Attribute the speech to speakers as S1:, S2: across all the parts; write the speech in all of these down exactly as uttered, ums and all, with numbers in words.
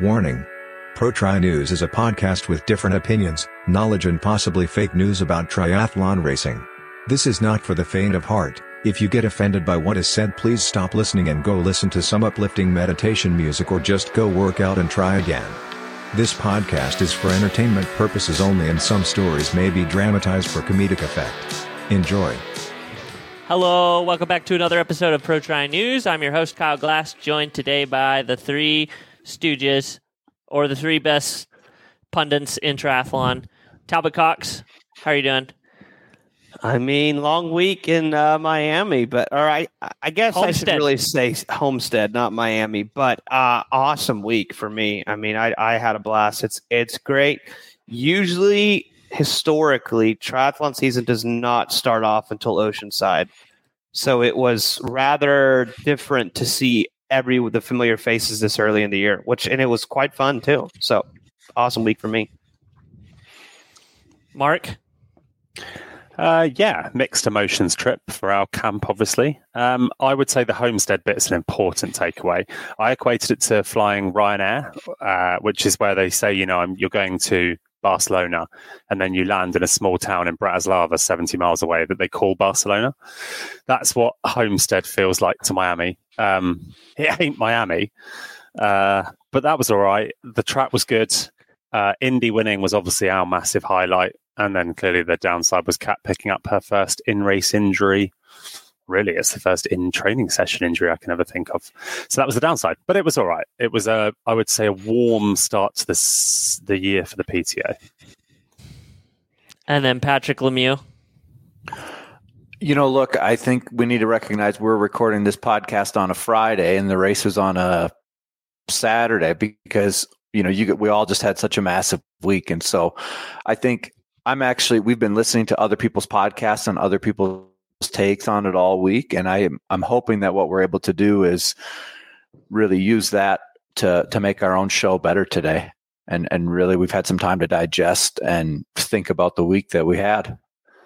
S1: Warning. ProTri News is a podcast with different opinions, knowledge and possibly fake news about triathlon racing. This is not for the faint of heart. If you get offended by what is said, please stop listening and go listen to some uplifting meditation music or just go work out and try again. This podcast is for entertainment purposes only and some stories may be dramatized for comedic effect. Enjoy.
S2: Hello, welcome back to another episode of ProTri News. I'm your host, Kyle Glass, joined today by the three stooges, or the three best pundits in triathlon. Talbot Cox, how are you doing?
S3: I mean, long week in uh, Miami, but all right. I guess
S2: Homestead.
S3: I should really say Homestead, not Miami, but uh, awesome week for me. I mean, I, I had a blast. It's it's great. Usually, historically, triathlon season does not start off until Oceanside, so it was rather different to see every the familiar faces this early in the year, which and it was quite fun too. So, awesome week for me.
S2: Mark?
S4: Uh, yeah, mixed emotions trip for our camp, obviously. Um, I would say the Homestead bit's an important takeaway. I equated it to flying Ryanair, uh, which is where they say, you know, I'm, you're going to Barcelona and then you land in a small town in Bratislava, seventy miles away, that they call Barcelona. That's what Homestead feels like to Miami. Um, it ain't Miami, uh, but that was all right. The track was good. Uh, Indy winning was obviously our massive highlight. And then clearly the downside was Kat picking up her first in-race injury. Really, it's the first in-training session injury I can ever think of. So that was the downside. But it was all right. It was, a, I would say, a warm start to this, the year for the P T A.
S2: And then Patrick Lemieux.
S5: You know, look, I think we need to recognize we're recording this podcast on a Friday and the race was on a Saturday because, you know, you we all just had such a massive week. And so I think I'm actually, we've been listening to other people's podcasts and other people's takes on it all week. And I am, I'm hoping that what we're able to do is really use that to, to make our own show better today. And, and really, we've had some time to digest and think about the week that we had.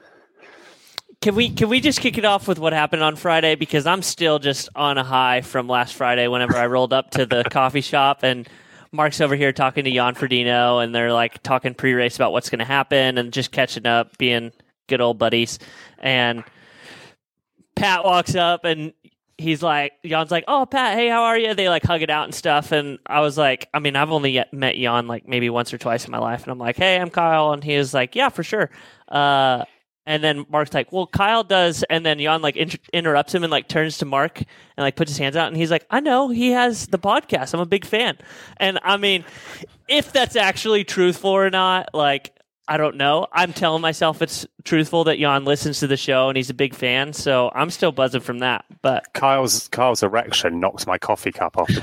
S2: Can we can we just kick it off with what happened on Friday? Because I'm still just on a high from last Friday whenever I rolled up to the coffee shop and Mark's over here talking to Jan Frodeno and they're like talking pre-race about what's going to happen and just catching up, being good old buddies. And Pat walks up and he's like, Jan's like, oh, Pat, hey, how are you? They like hug it out and stuff. And I was like, I mean, I've only yet met Jan like maybe once or twice in my life. And I'm like, hey, I'm Kyle. And he was like, yeah, for sure. Uh, And then Mark's like, well, Kyle does. And then Jan like inter- interrupts him and like turns to Mark and like puts his hands out. And he's like, I know he has the podcast. I'm a big fan. And I mean, if that's actually truthful or not, like, I don't know. I'm telling myself it's truthful that Jan listens to the show and he's a big fan. So I'm still buzzing from that. But
S4: Kyle's Kyle's erection knocked my coffee cup off the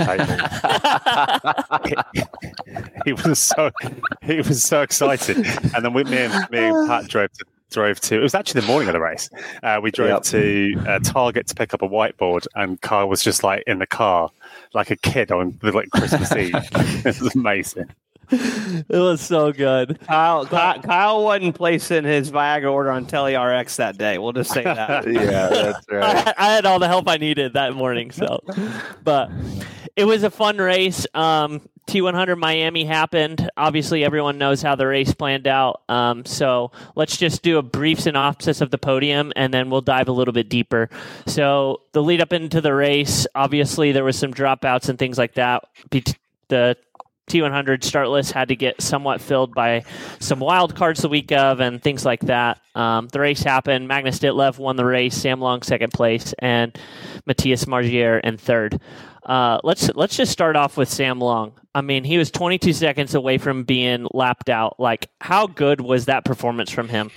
S4: table. he, he was so he was so excited. And then we, me and me and Pat drove to drove to, it was actually the morning of the race. Uh, we drove yep. to uh, Target to pick up a whiteboard and Kyle was just like in the car, like a kid on like Christmas Eve. It was amazing.
S2: It was so good.
S3: Kyle, Kyle, Kyle wasn't placing his Viagra order on TeleRx that day. We'll just say that.
S5: Yeah, that's right.
S2: I, I had all the help I needed that morning. So, but it was a fun race. Um, T one hundred Miami happened. Obviously, everyone knows how the race planned out. Um, so let's just do a brief synopsis of the podium, and then we'll dive a little bit deeper. So the lead up into the race, obviously, there was some dropouts and things like that. The T one hundred start list had to get somewhat filled by some wild cards the week of and things like that. Um, the race happened. Magnus Ditlev won the race, Sam Long second place, and Matthias Margier in third. Uh, let's let's just start off with Sam Long. I mean, he was twenty-two seconds away from being lapped out. Like, how good was that performance from him?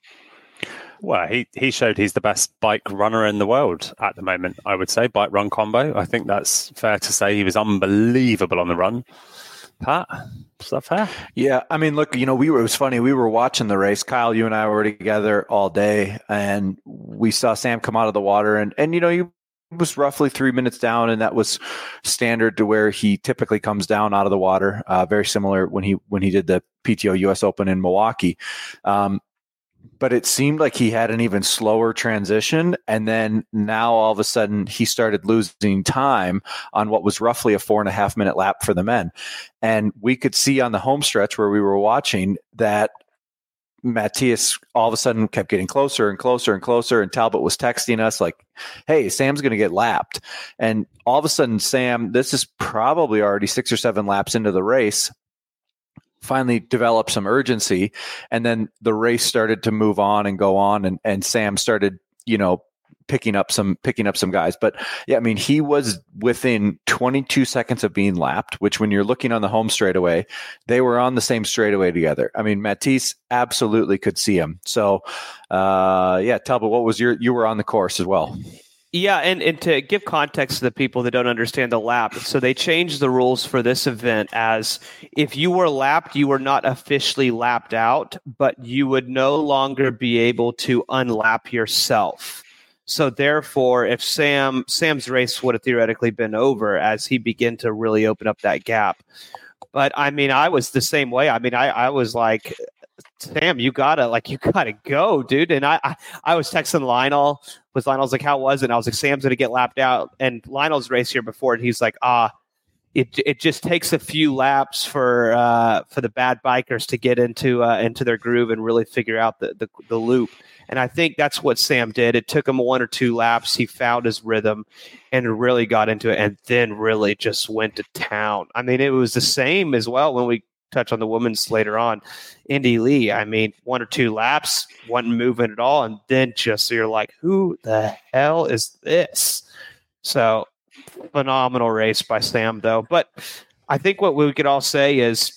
S4: Well, he, he showed he's the best bike runner in the world at the moment, I would say, bike run combo. I think that's fair to say. He was unbelievable on the run. Pat, is that fair?
S5: Yeah, I mean, look, you know, we were, it was funny. We were watching the race. Kyle, you and I were together all day, and we saw Sam come out of the water, and, and you know, he was roughly three minutes down, and that was standard to where he typically comes down out of the water. Uh, very similar when he when he did the P T O U S Open in Milwaukee. Um, but it seemed like he had an even slower transition. And then now all of a sudden he started losing time on what was roughly a four and a half minute lap for the men. And we could see on the home stretch where we were watching that Matthias all of a sudden kept getting closer and closer and closer. And Talbot was texting us like, hey, Sam's going to get lapped. And all of a sudden, Sam, this is probably already six or seven laps into the race, finally developed some urgency, and then the race started to move on and go on, and, and Sam started, you know, picking up some picking up some guys. But yeah, I mean, he was within twenty-two seconds of being lapped, which when you're looking on the home straightaway, they were on the same straightaway together. I mean, Matisse absolutely could see him. So uh, yeah, Talbot, what was your, you were on the course as well.
S3: Yeah, and, and to give context to the people that don't understand the lap, so they changed the rules for this event as if you were lapped, you were not officially lapped out, but you would no longer be able to unlap yourself. So therefore, if Sam Sam's race would have theoretically been over as he began to really open up that gap. But I mean, I was the same way. I mean, I, I was like, Sam, you gotta like you gotta go, dude. And I, I, I was texting Lionel. Was Lionel's like, how was it? And I was like, Sam's gonna get lapped out. And Lionel's raced here before, and he's like, ah, it it just takes a few laps for uh, for the bad bikers to get into uh, into their groove and really figure out the, the the loop. And I think that's what Sam did. It took him one or two laps. He found his rhythm and really got into it, and then really just went to town. I mean, it was the same as well when we touch on the women's later on. Indy Lee, I mean, one or two laps, wasn't moving at all, and then just so you're like, who the hell is this? So phenomenal race by Sam, though. But I think what we could all say is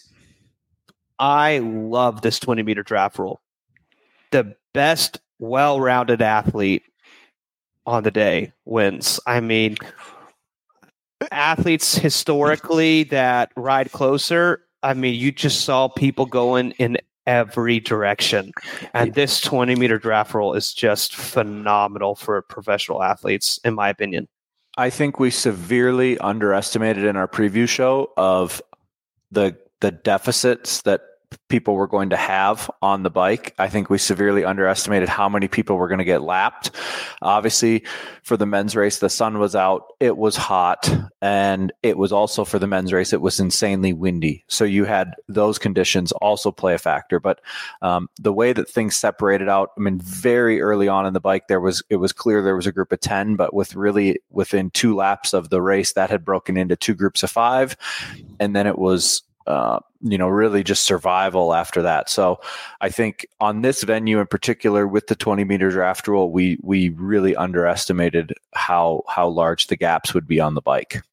S3: I love this twenty meter draft rule. The best well-rounded athlete on the day wins. I mean, athletes historically that ride closer, I mean, you just saw people going in every direction. And this twenty meter draft rule is just phenomenal for professional athletes, in my opinion.
S5: I think we severely underestimated in our preview show of the the deficits that people were going to have on the bike. I think we severely underestimated how many people were going to get lapped. Obviously, for the men's race, the sun was out, it was hot, and it was also for the men's race, it was insanely windy. So you had those conditions also play a factor. But um, the way that things separated out, I mean, very early on in the bike, there was it was clear there was a group of ten, but with really within two laps of the race, that had broken into two groups of five, and then it was Uh, you know, really just survival after that. So I think on this venue in particular, with the twenty meter draft rule, we we really underestimated how how large the gaps would be on the bike.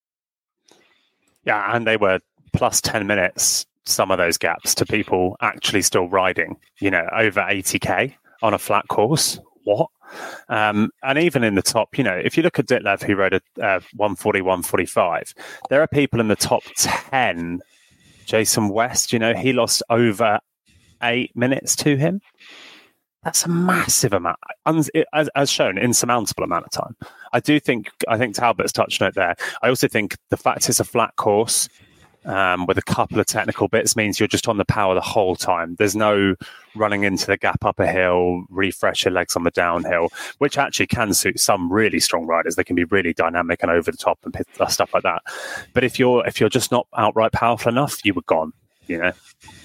S4: Yeah, and they were plus ten minutes, some of those gaps, to people actually still riding, you know, over eighty K on a flat course. What? Um, and even in the top, you know, if you look at Ditlev, who rode a uh, one forty, one forty-five, there are people in the top ten. Jason West, you know, he lost over eight minutes to him. That's a massive amount, as, as shown, insurmountable amount of time. I do think, I think Talbot's touched on it there. I also think the fact it's a flat course um, with a couple of technical bits means you're just on the power the whole time. There's no running into the gap up a hill, refresh your legs on the downhill, which actually can suit some really strong riders. They can be really dynamic and over the top and stuff like that. But if you're if you're just not outright powerful enough, you were gone, you know.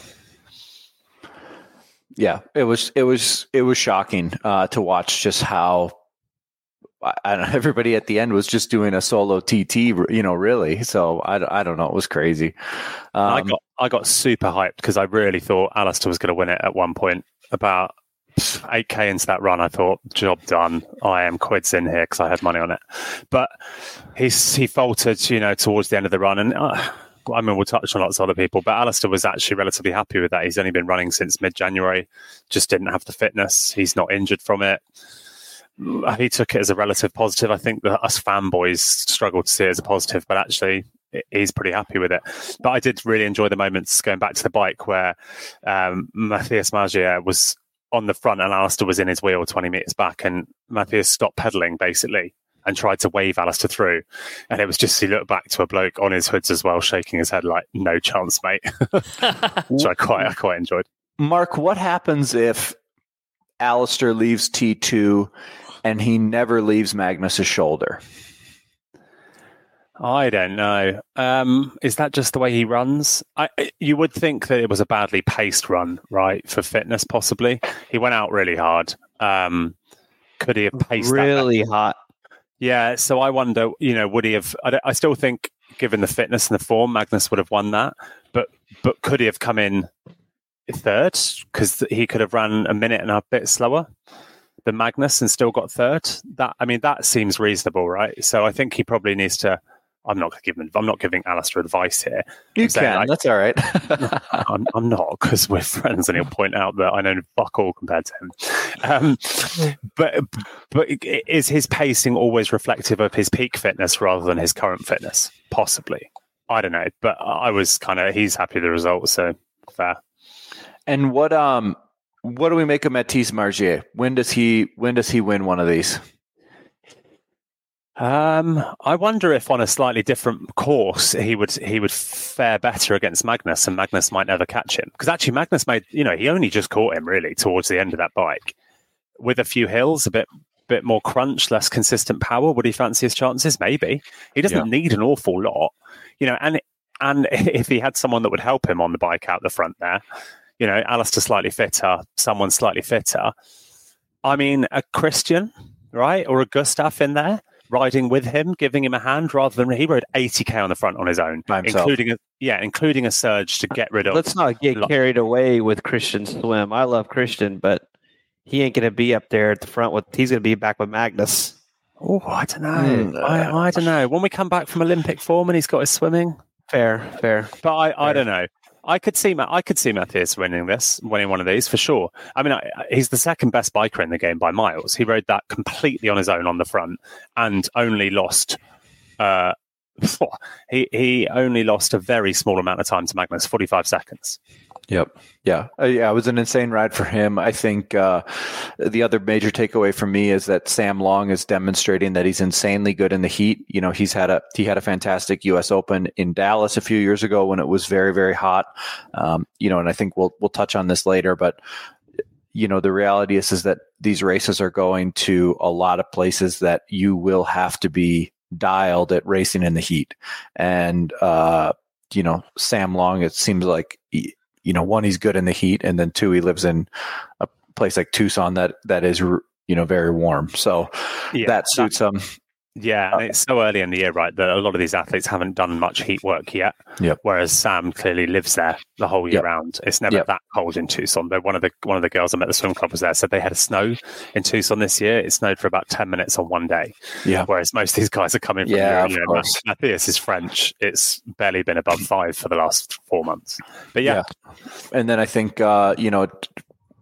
S5: Yeah, it was it was it was shocking uh, to watch just how I don't know, everybody at the end was just doing a solo T T, you know, really. So I, I don't know. It was crazy. Um,
S4: I got I got super hyped because I really thought Alistair was going to win it at one point. About eight K into that run, I thought, job done. I am quids in here because I had money on it. But he's, he faltered, you know, towards the end of the run. And uh, I mean, we'll touch on lots of other people, but Alistair was actually relatively happy with that. He's only been running since mid-January, just didn't have the fitness. He's not injured from it. He took it as a relative positive. I think that us fanboys struggle to see it as a positive, but actually he's pretty happy with it. But I did really enjoy the moments going back to the bike where um, Matthias Magier was on the front and Alistair was in his wheel twenty metres back, and Matthias stopped pedalling basically and tried to wave Alistair through. And it was just, he looked back to a bloke on his hoods as well, shaking his head like, no chance, mate. Which I quite, I quite enjoyed.
S5: Mark, what happens if Alistair leaves T two and he never leaves Magnus's shoulder?
S4: I don't know. Um, is that just the way he runs? I, you would think that it was a badly paced run, right, for fitness, possibly. He went out really hard. Um, could he have paced
S3: really
S4: that
S3: hot?
S4: Yeah, so I wonder, you know, would he have... I, I still think, given the fitness and the form, Magnus would have won that. But but could he have come in third? Because he could have run a minute and a bit slower than Magnus and still got third. That I mean, that seems reasonable, right? So I think he probably needs to... I'm not giving. I'm not giving Alistair advice here.
S5: You
S4: I'm saying,
S5: can.
S4: like,
S5: That's all right.
S4: I'm, I'm not, because we're friends, and he'll point out that I know fuck all compared to him. Um, but but is his pacing always reflective of his peak fitness rather than his current fitness? Possibly. I don't know. But I was kind of. He's happy with the result, so fair.
S5: And what um what do we make of Mathis Margier? When does he when does he win one of these?
S4: Um, I wonder if on a slightly different course he would he would fare better against Magnus, and Magnus might never catch him. Because actually, Magnus made you know he only just caught him really towards the end of that bike, with a few hills, a bit bit more crunch, less consistent power. Would he fancy his chances? Maybe. He doesn't
S5: Yeah.
S4: need an awful lot, you know. And and if he had someone that would help him on the bike out the front there, you know, Alistair slightly fitter, someone slightly fitter. I mean, a Christian, right, or a Gustav in there, riding with him, giving him a hand, rather than he rode eighty k on the front on his own,
S5: By himself.
S4: including a yeah, including a surge to get rid of.
S3: Let's not get
S4: Lo-
S3: carried away with Christian swim. I love Christian, but he ain't going to be up there at the front with. He's going to be back with Magnus.
S4: Oh, I don't know.
S5: Mm,
S4: I, I don't know. When we come back from Olympic form and he's got his swimming,
S3: Fair, fair.
S4: but I, I
S3: Fair.
S4: don't know. I could see Ma- I could see Matthias winning this, winning one of these for sure. I mean, I, he's the second best biker in the game by miles. He rode that completely on his own on the front and only lost. Uh, he he only lost a very small amount of time to Magnus, forty-five seconds.
S5: Yep. Yeah. Uh, yeah. It was an insane ride for him. I think uh, the other major takeaway for me is that Sam Long is demonstrating that he's insanely good in the heat. You know, he's had a he had a fantastic U S Open in Dallas a few years ago when it was very, very hot. Um, you know, and I think we'll we'll touch on this later, but you know, the reality is is that these races are going to a lot of places that you will have to be dialed at racing in the heat. And uh, you know, Sam Long, it seems like he, you know, one, he's good in the heat, and then two, he lives in a place like Tucson that that is, you know, very warm. So
S4: Yeah,
S5: that suits him.
S4: Yeah, and it's so early in the year, right, that a lot of these athletes haven't done much heat work yet.
S5: Yep.
S4: Whereas Sam clearly lives there the whole year
S5: Yep.
S4: round. It's never
S5: Yep.
S4: that cold in Tucson. Though one of the one of the girls I met at the swim club was there, said they had a snow in Tucson this year. It snowed for about ten minutes on one day.
S5: Yeah.
S4: Whereas most of these guys are coming from
S5: Yeah,
S4: Europe.
S5: of
S4: You know,
S5: course.
S4: Matthias is French. It's barely been above five for the last four months. But yeah,
S5: And then I think, uh, you know, t-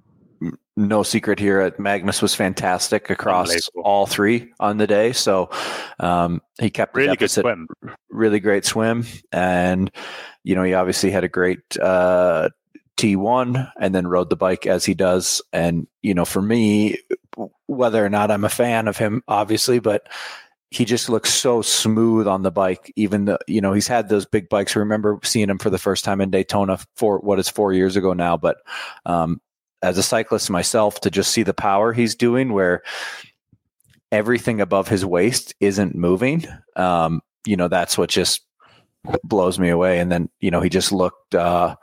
S5: no secret here, at Magnus was fantastic across
S4: Unbelievable.
S5: all three on the day. So um, he kept the
S4: really good
S5: deficit.
S4: swim.
S5: Really great swim. And, you know, he obviously had a great uh, T one and then rode the bike as he does. And, you know, for me, whether or not I'm a fan of him, obviously, but he just looks so smooth on the bike. Even though, you know, he's had those big bikes. I remember seeing him for the first time in Daytona for what is four years ago now. But um, as a cyclist myself, to just see the power he's doing where everything above his waist isn't moving, um, you know, that's what just blows me away. And then, you know, he just looked uh,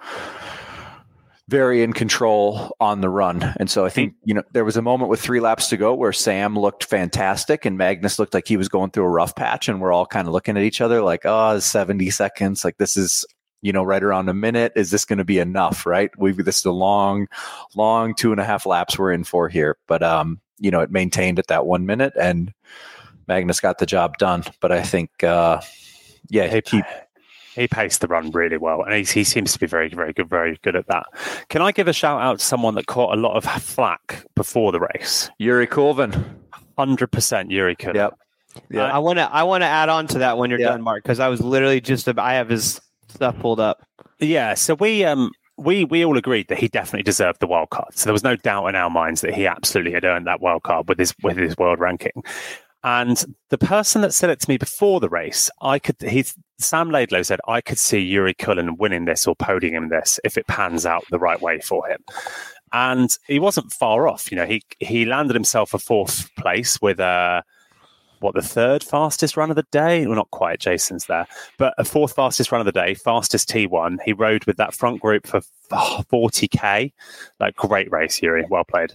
S5: very in control on the run. And so I think, you know, there was a moment with three laps to go where Sam looked fantastic and Magnus looked like he was going through a rough patch, and we're all kind of looking at each other like, oh, seventy seconds. Like, this is, you know, right around a minute. Is this going to be enough? Right. We've, this is a long, long two and a half laps we're in for here. But, um, you know, it maintained at that one minute and Magnus got the job done. But I think, uh, yeah,
S4: He,
S5: he,
S4: he paced the run really well, and he, he seems to be very, very good, very good at that. Can I give a shout out to someone that caught a lot of flack before the race?
S5: Yuri Colvin.
S4: one hundred percent Yuri Kulin.
S5: Yep. Yeah.
S3: I want to. I want to add on to that when you're
S5: Yeah.
S3: done, Mark, because I was literally just. I have his stuff pulled up.
S4: Yeah, so we um we we all agreed that he definitely deserved the wild card. So there was no doubt in our minds that he absolutely had earned that wild card with his with his world ranking. And the person that said it to me before the race, I could he's Sam Laidlow said I could see Yuri Kulin winning this or podiuming this if it pans out the right way for him. and he wasn't far off. You know, he he landed himself a fourth place with a what the third fastest run of the day. Well, not quite. Jason's there, but a fourth fastest run of the day, fastest T one. He rode with that front group for forty K. Like, great race, Yuri. Well played.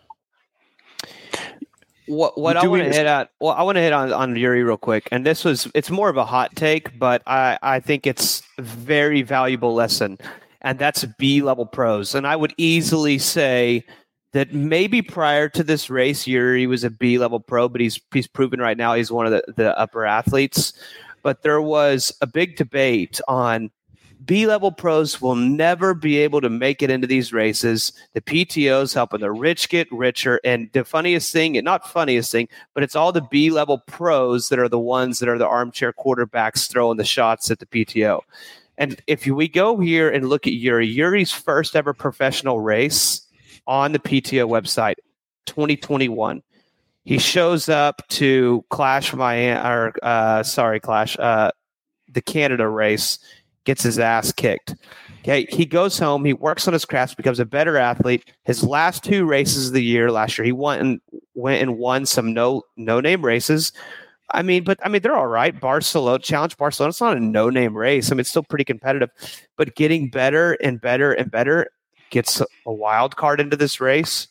S3: What what I want to hit at? Well, I want to hit on, on Yuri real quick, and this was it's more of a hot take, but I I think it's a very valuable lesson, and that's B level pros. And I would easily say that maybe prior to this race, Yuri was a B level pro, but he's he's proven right now he's one of the, the upper athletes. But there was a big debate on B level pros will never be able to make it into these races. The P T Os helping the rich get richer. And the funniest thing, and not funniest thing, but it's all the B level pros that are the ones that are the armchair quarterbacks throwing the shots at the P T O. And if we go here and look at Yuri, Yuri's first ever professional race on the P T O website, twenty twenty-one. He shows up to Clash Miami, or uh, sorry, Clash, uh, the Canada race. Gets his ass kicked. Okay, he goes home. He works on his craft, becomes a better athlete. His last two races of the year last year, he went and went and won some no no name races. I mean, but I mean they're all right. Barcelona Challenge Barcelona. It's not a no name race. I mean, it's still pretty competitive, but getting better and better and better. Gets a wild card into this race.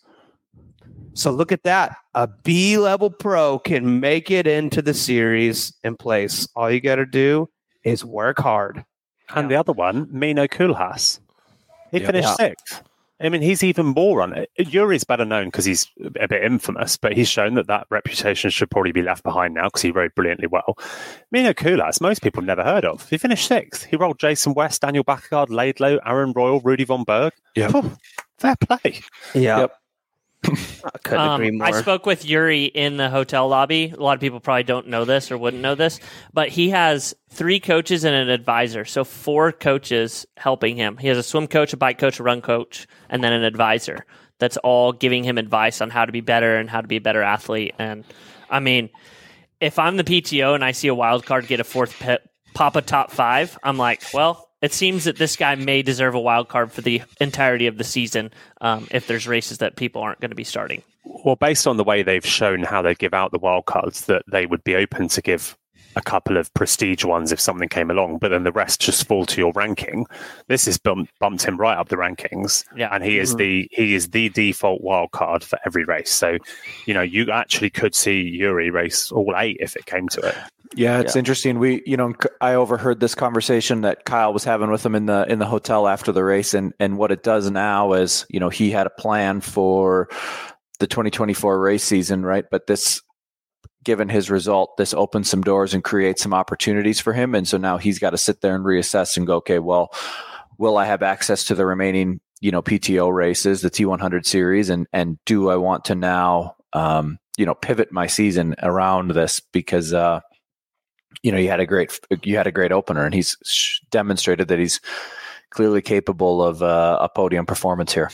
S3: So look at that. A B level pro can make it into the series and place. All you got to do is work hard.
S4: And the other one, Mino Koolhaas, he
S5: Yeah.
S4: finished
S3: Yeah.
S4: sixth. I mean, he's even more on it. Yuri's better known because he's a bit infamous, but he's shown that that reputation should probably be left behind now because he rode brilliantly well. Mino Koolhaas, most people never heard of. He finished sixth. He rolled Jason West, Daniel Backergaard, Laidlow, Aaron Royal, Rudy Von Berg.
S5: Yeah.
S4: Phew, fair play.
S3: Yeah.
S5: Yep.
S3: I couldn't
S2: Um,
S3: agree more.
S2: I spoke with Yuri in the hotel lobby. A lot of people probably don't know this or wouldn't know this, but he has three coaches and an advisor. So four coaches helping him. He has a swim coach, a bike coach, a run coach, and then an advisor that's all giving him advice on how to be better and how to be a better athlete. And I mean, if I'm the P T O and I see a wild card get a fourth pet, pop a top five, I'm like, well, it seems that this guy may deserve a wild card for the entirety of the season um, if there's races that people aren't going to be starting.
S4: Well, based on the way they've shown how they give out the wild cards, that they would be open to give a couple of prestige ones if something came along, but then the rest just fall to your ranking. This has bumped, bumped him right up the rankings,
S2: Yeah.
S4: and he is mm-hmm. the he is the default wild card for every race. So, you know, you actually could see Yuri race all eight if it came to it.
S5: Yeah, it's
S3: Yeah.
S5: interesting. We, you know, I overheard this conversation that Kyle was having with him in the in the hotel after the race, and and what it does now is, you know, he had a plan for the twenty twenty-four race season, right? But this, given his result, this opens some doors and creates some opportunities for him, and so now he's got to sit there and reassess and go, okay, well, will I have access to the remaining, you know, P T O races, the T one hundred series, and and do I want to now, um, you know, pivot my season around this because. uh You know, you had a great, you had a great opener, and he's sh- demonstrated that he's clearly capable of uh, a podium performance here.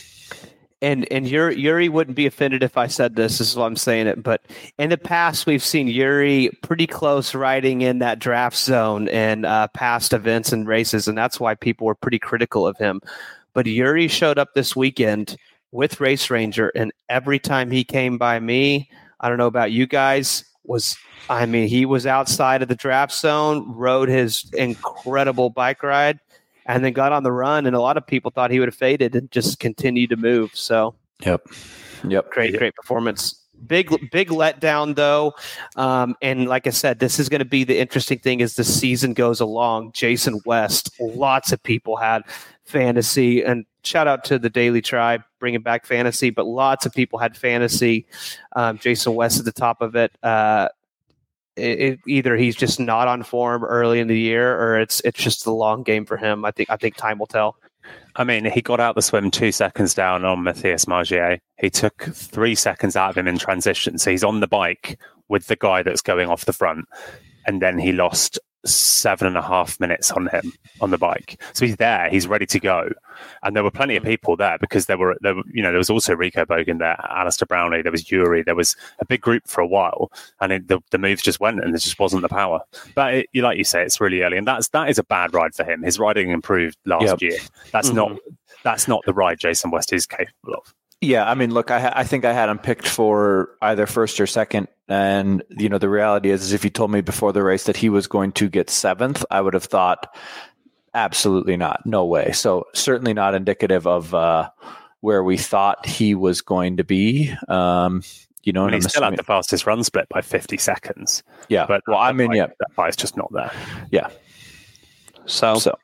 S3: And and Yuri, Yuri wouldn't be offended if I said this. This is why I'm saying it. But in the past, we've seen Yuri pretty close riding in that draft zone in uh, past events and races, and that's why people were pretty critical of him. But Yuri showed up this weekend with Race Ranger, and every time he came by me, I don't know about you guys, was I mean, he was outside of the draft zone, rode his incredible bike ride, and then got on the run. And a lot of people thought he would have faded and just continued to move. So,
S5: yep, yep,
S3: great, great performance. Big, big letdown though. Um, and like I said, this is going to be the interesting thing as the season goes along. Jason West, lots of people had fantasy, and shout out to the Daily Tribe bringing back fantasy, but lots of people had fantasy. Um, Jason West at the top of it. Uh, It, it, either he's just not on form early in the year, or it's it's just the long game for him. I think I think time will tell.
S4: I mean, he got out the swim two seconds down on Matthias Margier. He took three seconds out of him in transition, so he's on the bike with the guy that's going off the front, and then he lost seven and a half minutes on him on the bike. So he's there, he's ready to go, and there were plenty of people there because there were there were, you know, there was also Rico Bogan there, Alistair Brownlee, there was Yuri, there was a big group for a while, and it, the the moves just went, and there just wasn't the power. But it, you like you say, it's really early, and that's that is a bad ride for him. His riding improved last
S5: Yep.
S4: year. That's
S3: Mm-hmm.
S4: not that's not the ride Jason West is capable of.
S5: Yeah, I mean, look, I, ha- I think I had him picked for either first or second. And, you know, the reality is, is if you told me before the race that he was going to get seventh, I would have thought, absolutely not. No way. So certainly not indicative of uh, where we thought he was going to be. Um, you know,
S4: and
S5: and
S4: he's still had the fastest run split by fifty seconds.
S5: Yeah.
S4: But
S5: well, I mean,
S4: bike,
S5: yeah.
S4: That bike's just not there.
S5: Yeah.
S3: So,
S5: So,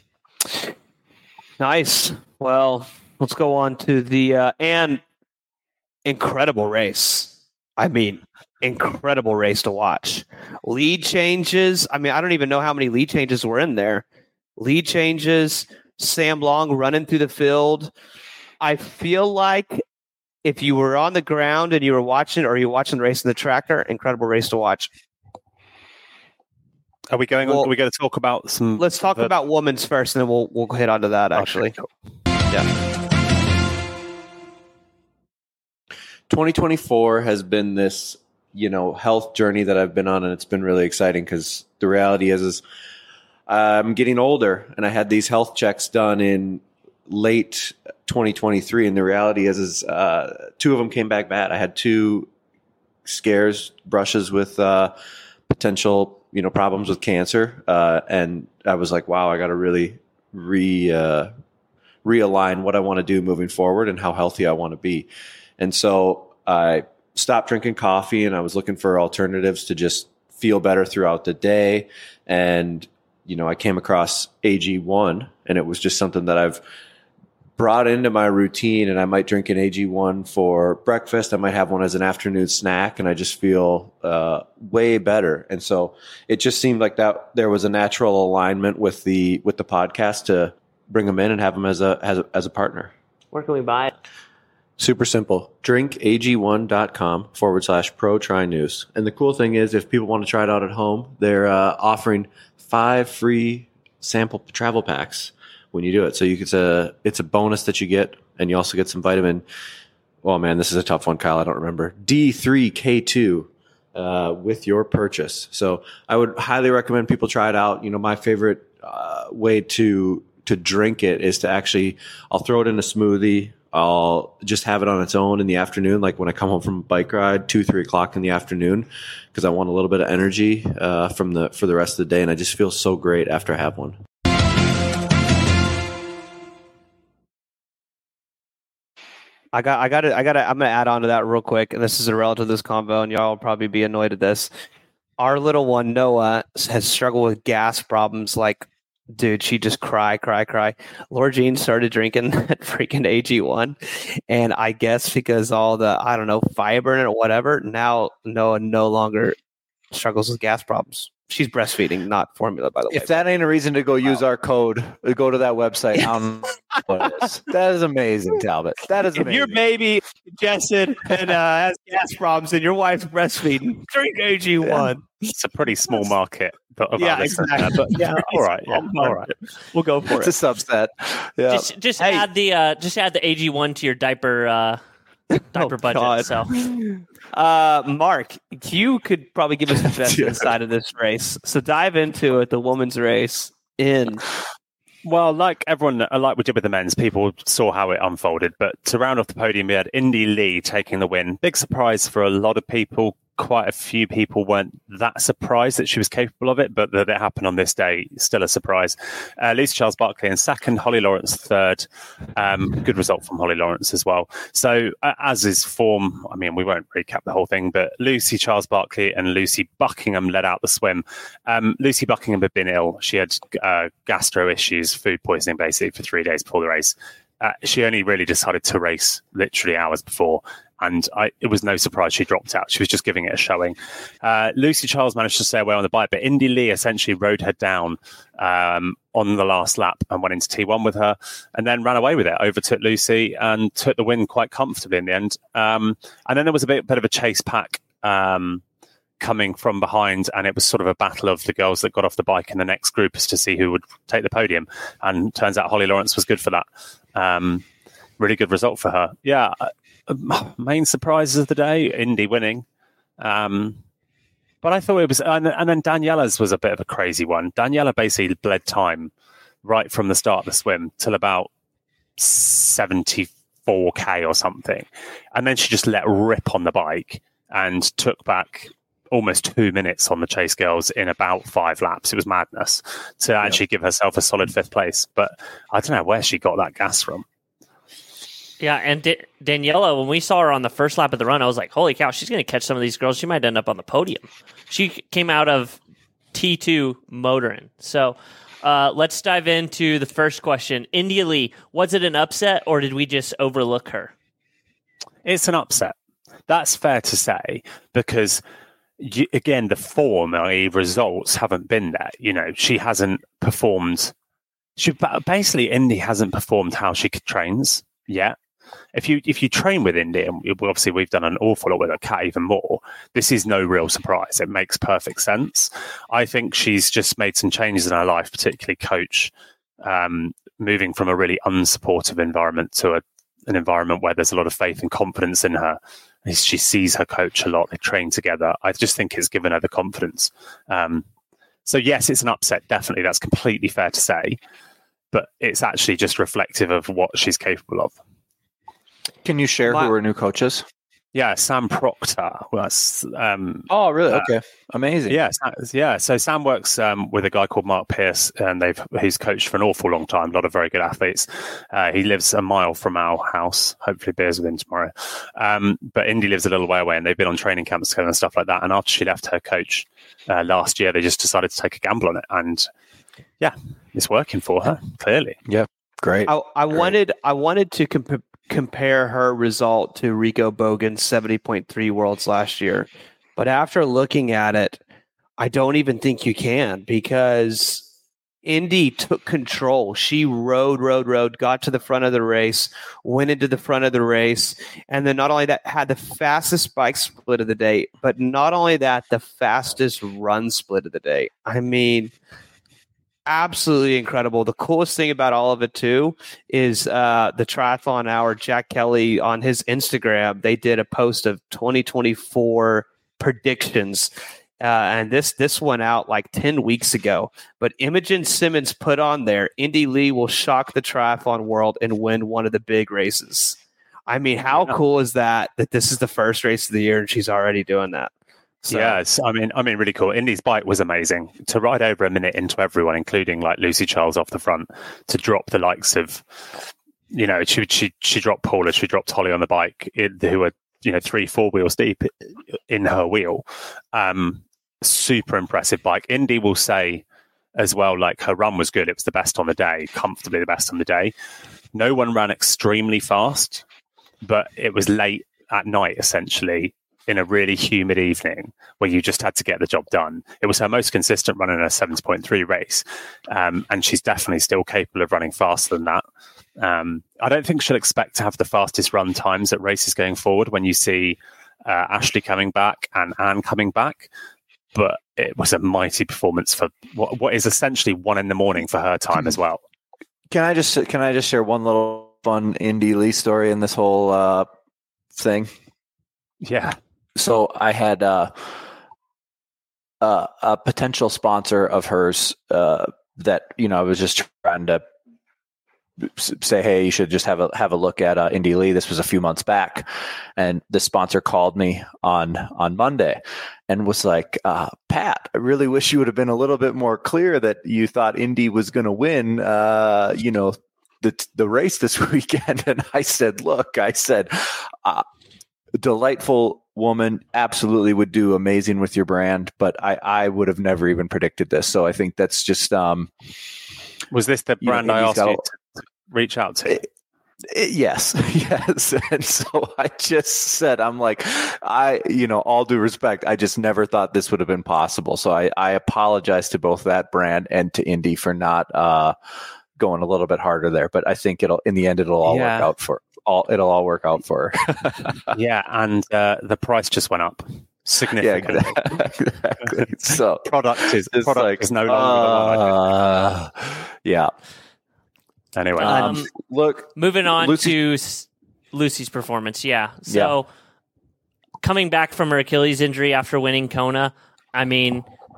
S3: nice. Well, let's go on to the uh, and incredible race. I mean, incredible race to watch. Lead changes. I mean, I don't even know how many lead changes were in there. Lead changes. Sam Long running through the field. I feel like if you were on the ground and you were watching, or you were watching the race in the tractor, incredible race to watch.
S4: Are we going
S3: Well,
S4: on? Are we going to talk about some?
S3: Let's talk
S4: the,
S3: about women's first, and then we'll we'll hit onto that. Actually,
S4: okay, cool.
S3: yeah.
S6: twenty twenty-four has been this, you know, health journey that I've been on, and it's been really exciting because the reality is, is I'm getting older, and I had these health checks done in late twenty twenty-three, and the reality is, is uh, two of them came back bad. I had two scares, brushes with uh, potential, you know, problems with cancer, uh, and I was like, wow, I got to really re uh, realign what I want to do moving forward and how healthy I want to be. And so I stopped drinking coffee, and I was looking for alternatives to just feel better throughout the day. And, you know, I came across A G one, and it was just something that I've brought into my routine. And I might drink an A G one for breakfast. I might have one as an afternoon snack, and I just feel uh, way better. And so it just seemed like that there was a natural alignment with the with the podcast to bring them in and have them as a as a, as a partner.
S2: Where can we buy it?
S6: Super simple. drink A G one dot com forward slash pro try news. And the cool thing is, if people want to try it out at home, they're uh, offering five free sample travel packs when you do it. So you, it's a it's a bonus that you get, and you also get some vitamin. Oh man, this is a tough one, Kyle. I don't remember D three K two uh, with your purchase. So I would highly recommend people try it out. You know, my favorite uh, way to to drink it is to actually, I'll throw it in a smoothie. I'll just have it on its own in the afternoon, like when I come home from a bike ride, two, three o'clock in the afternoon, because I want a little bit of energy uh, from the for the rest of the day, and I just feel so great after I have one.
S3: I got, I got it. I got to, I'm going to add on to that real quick. And this is irrelevant to this convo, and y'all will probably be annoyed at this. Our little one, Noah, has struggled with gas problems. Like, dude, she just cry, cry, cry. Laura Jean started drinking that freaking A G one. And I guess because all the, I don't know, fiber in it or whatever, now Noah no longer struggles with gas problems. She's breastfeeding, not formula, by the way.
S5: if that ain't a reason to go use our code, go to that website. I don't know what it is. That is amazing, Talbot. That is
S3: If
S5: amazing.
S3: your baby is congested and uh, has gas problems and your wife's breastfeeding, drink A G one.
S4: It's a pretty small market, but of
S3: Yeah,
S4: our listeners
S3: exactly.
S4: there, but yeah, all right, yeah, all right.
S3: We'll go for
S5: It's
S3: it.
S5: a subset. Yeah.
S2: Just just
S3: Hey.
S2: add the uh, just add the A G one to your diaper uh, diaper
S3: Oh,
S2: budget.
S3: God.
S2: So
S3: Uh, Mark, you could probably give us the best insight of this race. So dive into it, the women's race in.
S4: Well, like everyone, uh, like we did with the men's, people saw how it unfolded. But to round off the podium, we had Indy Lee taking the win. Big surprise for a lot of people. Quite a few people weren't that surprised that she was capable of it, but that it happened on this day, still a surprise. Uh, Lucy Charles Barkley in second, Holly Lawrence third. Um, good result from Holly Lawrence as well. So, uh, as is form, I mean, we won't recap the whole thing, but Lucy Charles Barkley and Lucy Buckingham led out the swim. Um, Lucy Buckingham had been ill. She had uh, gastro issues, food poisoning, basically, for three days before the race. Uh, she only really decided to race literally hours before. And I, it was no surprise she dropped out. She was just giving it a showing. Uh, Lucy Charles managed to stay away on the bike, but Indy Lee essentially rode her down um, on the last lap and went into T one with her and then ran away with it, overtook Lucy and took the win quite comfortably in the end. Um, and then there was a bit, bit of a chase pack um, coming from behind, and it was sort of a battle of the girls that got off the bike in the next group as to see who would take the podium. And turns out Holly Lawrence was good for that. Um, really good result for her. Yeah. Main surprises of the day, Indy winning. Um, but I thought it was, and, and then Daniela's was a bit of a crazy one. Daniela basically bled time right from the start of the swim till about seventy four K or something. And then she just let rip on the bike and took back almost two minutes on the Chase Girls in about five laps. It was madness to actually yeah. give herself a solid fifth place. But I don't know where she got that gas from.
S2: Yeah, and D- Daniela, when we saw her on the first lap of the run, I was like, holy cow, she's going to catch some of these girls. She might end up on the podium. She came out of T two motoring. So uh, let's dive into the first question. India Lee, was it an upset or did we just overlook her?
S4: It's an upset. That's fair to say because... You, again, the form, that is results, haven't been there. You know, she hasn't performed. She basically, Indy hasn't performed how she trains yet. If you if you train with Indy, and obviously we've done an awful lot with her, Cat even more. This is no real surprise. It makes perfect sense. I think she's just made some changes in her life, particularly coach, um, moving from a really unsupportive environment to a, an environment where there's a lot of faith and confidence in her. She sees her coach a lot. They train together. I just think it's given her the confidence. Um, so, yes, it's an upset. Definitely. That's completely fair to say. But it's actually just reflective of what she's capable of.
S5: Can you share My- who her new coach is?
S4: Yeah, Sam Proctor. Well, that's, um,
S5: oh, really?
S4: Uh,
S5: okay, amazing.
S4: Yeah, yeah. So Sam works um, with a guy called Mark Pierce, and they've he's coached for an awful long time. A lot of very good athletes. Uh, he lives a mile from our house. Hopefully, beers with him tomorrow. Um, but Indy lives a little way away, and they've been on training camps together and stuff like that. And after she left her coach uh, last year, they just decided to take a gamble on it, and yeah, it's working for her clearly.
S5: Yeah, great.
S3: I, I
S5: great.
S3: wanted I wanted to comp- compare her result to Rico Bogan's seventy point three Worlds last year. But after looking at it, I don't even think you can because Indy took control. She rode, rode, rode, got to the front of the race, went into the front of the race, and then not only that, had the fastest bike split of the day, but not only that, the fastest run split of the day. I mean... absolutely incredible. The coolest thing about all of it too is uh, the Triathlon Hour, Jack Kelly on his Instagram, they did a post of twenty twenty-four predictions. Uh, and this this went out like ten weeks ago. But Imogen Simmons put on there, Indy Lee will shock the triathlon world and win one of the big races. I mean, how yeah. cool is that, that this is the first race of the year and she's already doing that?
S4: So. Yes, I mean, I mean, really cool. Indy's bike was amazing. To ride over a minute into everyone, including like Lucy Charles off the front, to drop the likes of, you know, she she she dropped Paula, she dropped Holly on the bike, it, who were you know three, four wheels deep in her wheel. Um, super impressive bike. Indy will say as well, like her run was good. It was the best on the day, comfortably the best on the day. No one ran extremely fast, but it was late at night essentially. In a really humid evening where you just had to get the job done. It was her most consistent run in a seventy point three race. Um, and she's definitely still capable of running faster than that. Um, I don't think she'll expect to have the fastest run times at races going forward when you see uh, Ashley coming back and Anne coming back. But it was a mighty performance for what, what is essentially one in the morning for her time as well.
S5: Can I just, can I just share one little fun Indy Lee story in this whole uh, thing?
S4: Yeah.
S5: So I had uh, uh, a potential sponsor of hers uh, that, you know, I was just trying to say, hey, you should just have a have a look at uh, Indy Lee. This was a few months back, and the sponsor called me on on Monday and was like, uh, Pat, I really wish you would have been a little bit more clear that you thought Indy was going to win. Uh, you know, the the race this weekend. And I said, look, I said, uh, delightful woman, absolutely would do amazing with your brand, but I, I would have never even predicted this. So I think that's just um
S4: was this the brand you know, I asked got, you to reach out to?
S5: It, it, yes, yes. And so I just said, I'm like, I, you know, all due respect, I just never thought this would have been possible. So I, I apologize to both that brand and to Indy for not uh going a little bit harder there. But I think it'll in the end it'll all yeah. work out for all it'll all work out for her.
S4: Yeah, and uh, the price just went up significantly.
S5: Yeah, exactly. exactly. So
S4: product is product
S5: like,
S4: is no longer
S5: uh,
S4: the one.
S5: Yeah.
S4: Anyway,
S2: um,
S5: um, look,
S2: moving on
S5: Lucy-
S2: to S- Lucy's performance. Yeah, so yeah. coming back from her Achilles injury after winning Kona, I mean,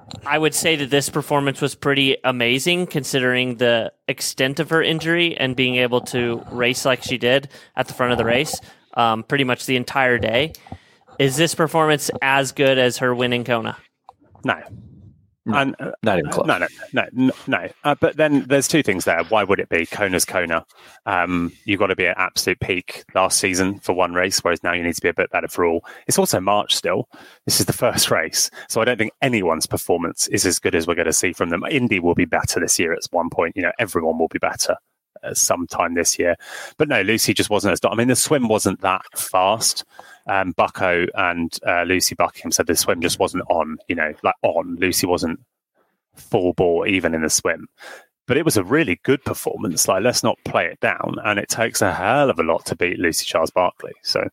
S2: I would say that this performance was pretty amazing considering the extent of her injury and being able to race like she did at the front of the race um, pretty much the entire day. Is this performance as good as her win in Kona?
S4: No. And, uh,
S5: Not even close.
S4: No, no, no, no. no. Uh, but then there's two things there. Why would it be? Kona's Kona. Um, you've got to be at absolute peak last season for one race, whereas now you need to be a bit better for all. It's also March still. This is the first race. So I don't think anyone's performance is as good as we're going to see from them. Indy will be better this year at one point. You know, everyone will be better uh, sometime this year. But no, Lucy just wasn't as... I mean, the swim wasn't that fast. Um, Bucko and uh, Lucy Buckingham said the swim just wasn't on, you know, like on. Lucy wasn't full bore even in the swim. But it was a really good performance. Like, let's not play it down. And it takes a hell of a lot to beat Lucy Charles-Barkley. So,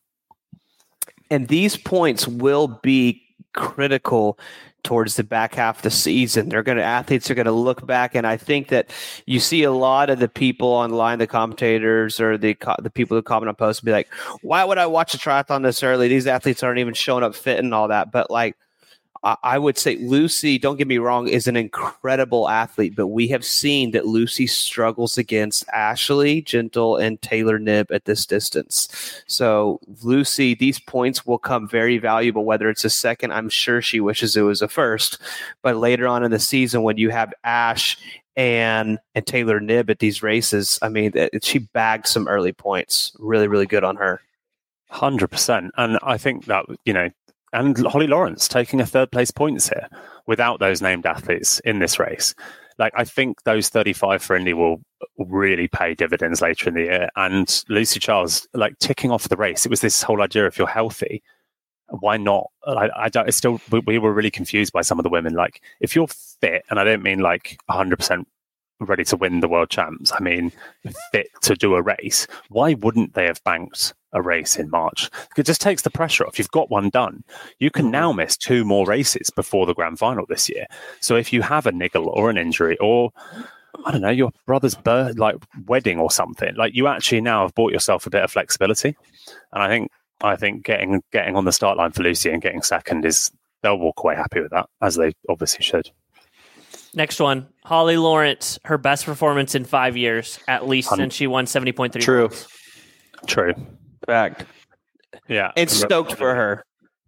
S3: and these points will be critical towards the back half of the season. They're going to athletes are going to look back, and I think that you see a lot of the people online, the commentators or the the people who comment on posts, be like, "Why would I watch a triathlon this early? These athletes aren't even showing up fit and all that." But like, I would say Lucy, don't get me wrong, is an incredible athlete, but we have seen that Lucy struggles against Ashley Gentle and Taylor Knibb at this distance. So Lucy, these points will come very valuable, whether it's a second. I'm sure she wishes it was a first, but later on in the season, when you have Ash and, and Taylor Knibb at these races, I mean, she bagged some early points. Really, really good on her.
S4: one hundred percent. And I think that, you know, and Holly Lawrence taking a third place points here without those named athletes in this race. Like, I think those thirty-five for Indy will really pay dividends later in the year. And Lucy Charles, like, ticking off the race, it was this whole idea, if you're healthy, why not? I, I don't, it's still, we, we were really confused by some of the women. Like, if you're fit, and I don't mean like one hundred percent ready to win the world champs, I mean fit to do a race, why wouldn't they have banked a race in March? It just takes the pressure off. You've got one done. You can now miss two more races before the grand final this year. So if you have a niggle or an injury, or I don't know, your brother's birth, like wedding or something, like, you actually now have bought yourself a bit of flexibility. And I think I think getting getting on the start line for Lucy and getting second is, they'll walk away happy with that, as they obviously should.
S2: Next one, Holly Lawrence, her best performance in five years, at least
S4: Um,
S2: since she won seventy point three.
S3: True.
S2: points.
S4: True.
S3: Fact.
S4: Yeah.
S3: And stoked for her.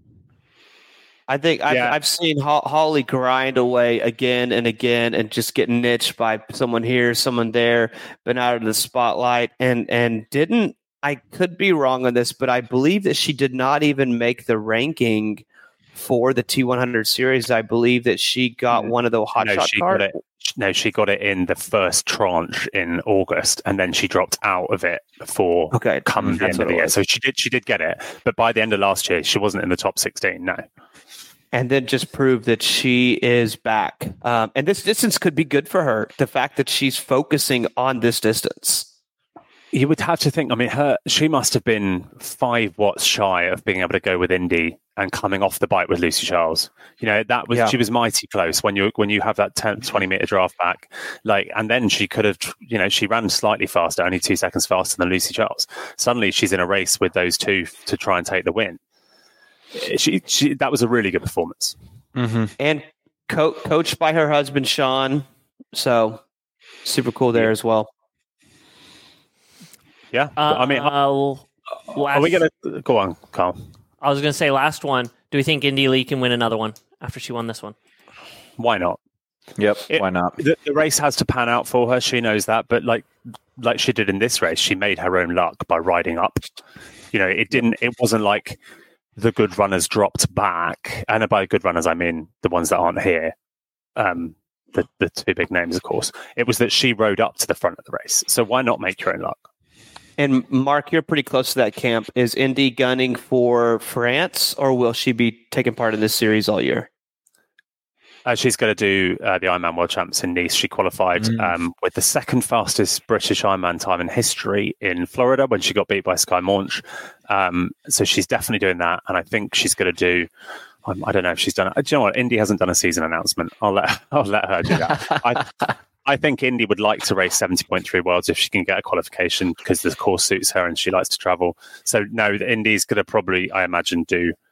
S3: I think I've,
S4: Yeah.
S3: I've seen Ho- Holly grind away again and again and just get niched by someone here, someone there, been out of the spotlight, and and didn't, I could be wrong on this, but I believe that she did not even make the ranking for the T one hundred series. I believe that she got one of the hot
S4: no,
S3: shot
S4: she
S3: cards.
S4: got it. No, she got it in the first tranche in August, and then she dropped out of it for
S3: Okay,
S4: come the
S3: that's
S4: end
S3: what
S4: of the
S3: it
S4: year.
S3: was.
S4: So she did, she did get it, but by the end of last year, she wasn't in the top sixteen. No,
S3: And then just prove that she is back. Um, and this distance could be good for her. The fact that she's focusing on this distance.
S4: you would have to think. I mean, her she must have been five watts shy of being able to go with Indy and coming off the bike with Lucy Charles. You know, that was
S3: Yeah.
S4: she was mighty close when you when you have that ten, twenty meter draft back. Like, and then she could have, you know, she ran slightly faster, only two seconds faster than Lucy Charles. Suddenly, she's in a race with those two to try and take the win. She, she that was a really good performance.
S5: Mm-hmm.
S3: And co- coached by her husband, Sean. So super cool there
S4: Yeah.
S3: as well.
S4: Yeah,
S2: Uh,
S4: I mean,
S2: uh,
S4: are we going to go on, Carl?
S2: I was going to say last one. Do we think Indy Lee can win another one after she won this one?
S4: Why not?
S5: Yep.
S4: It-
S5: Why not?
S4: The, the race has to pan out for her. She knows that, but like like she did in this race, she made her own luck by riding up. You know, it didn't. It wasn't like the good runners dropped back, and by good runners I mean the ones that aren't here. Um, the the two big names, of course. It was that she rode up to the front of the race. So why not make your own luck?
S3: And Mark, you're pretty close to that camp. Is Indy gunning for France, or will she be taking part in this series all year?
S4: Uh, she's going to do uh, the Ironman World Champs in Nice. She qualified
S5: Mm.
S4: um, with the second fastest British Ironman time in history in Florida when she got beat by Sky Maunch. Um, so she's definitely doing that. And I think she's going to do, um, I don't know if she's done it. Do you know what? Indy hasn't done a season announcement. I'll let, I'll let her do that. I, I think Indy would like to race seventy point three worlds if she can get a qualification because the course suits her and she likes to travel. So no, Indy's going to probably, I imagine, do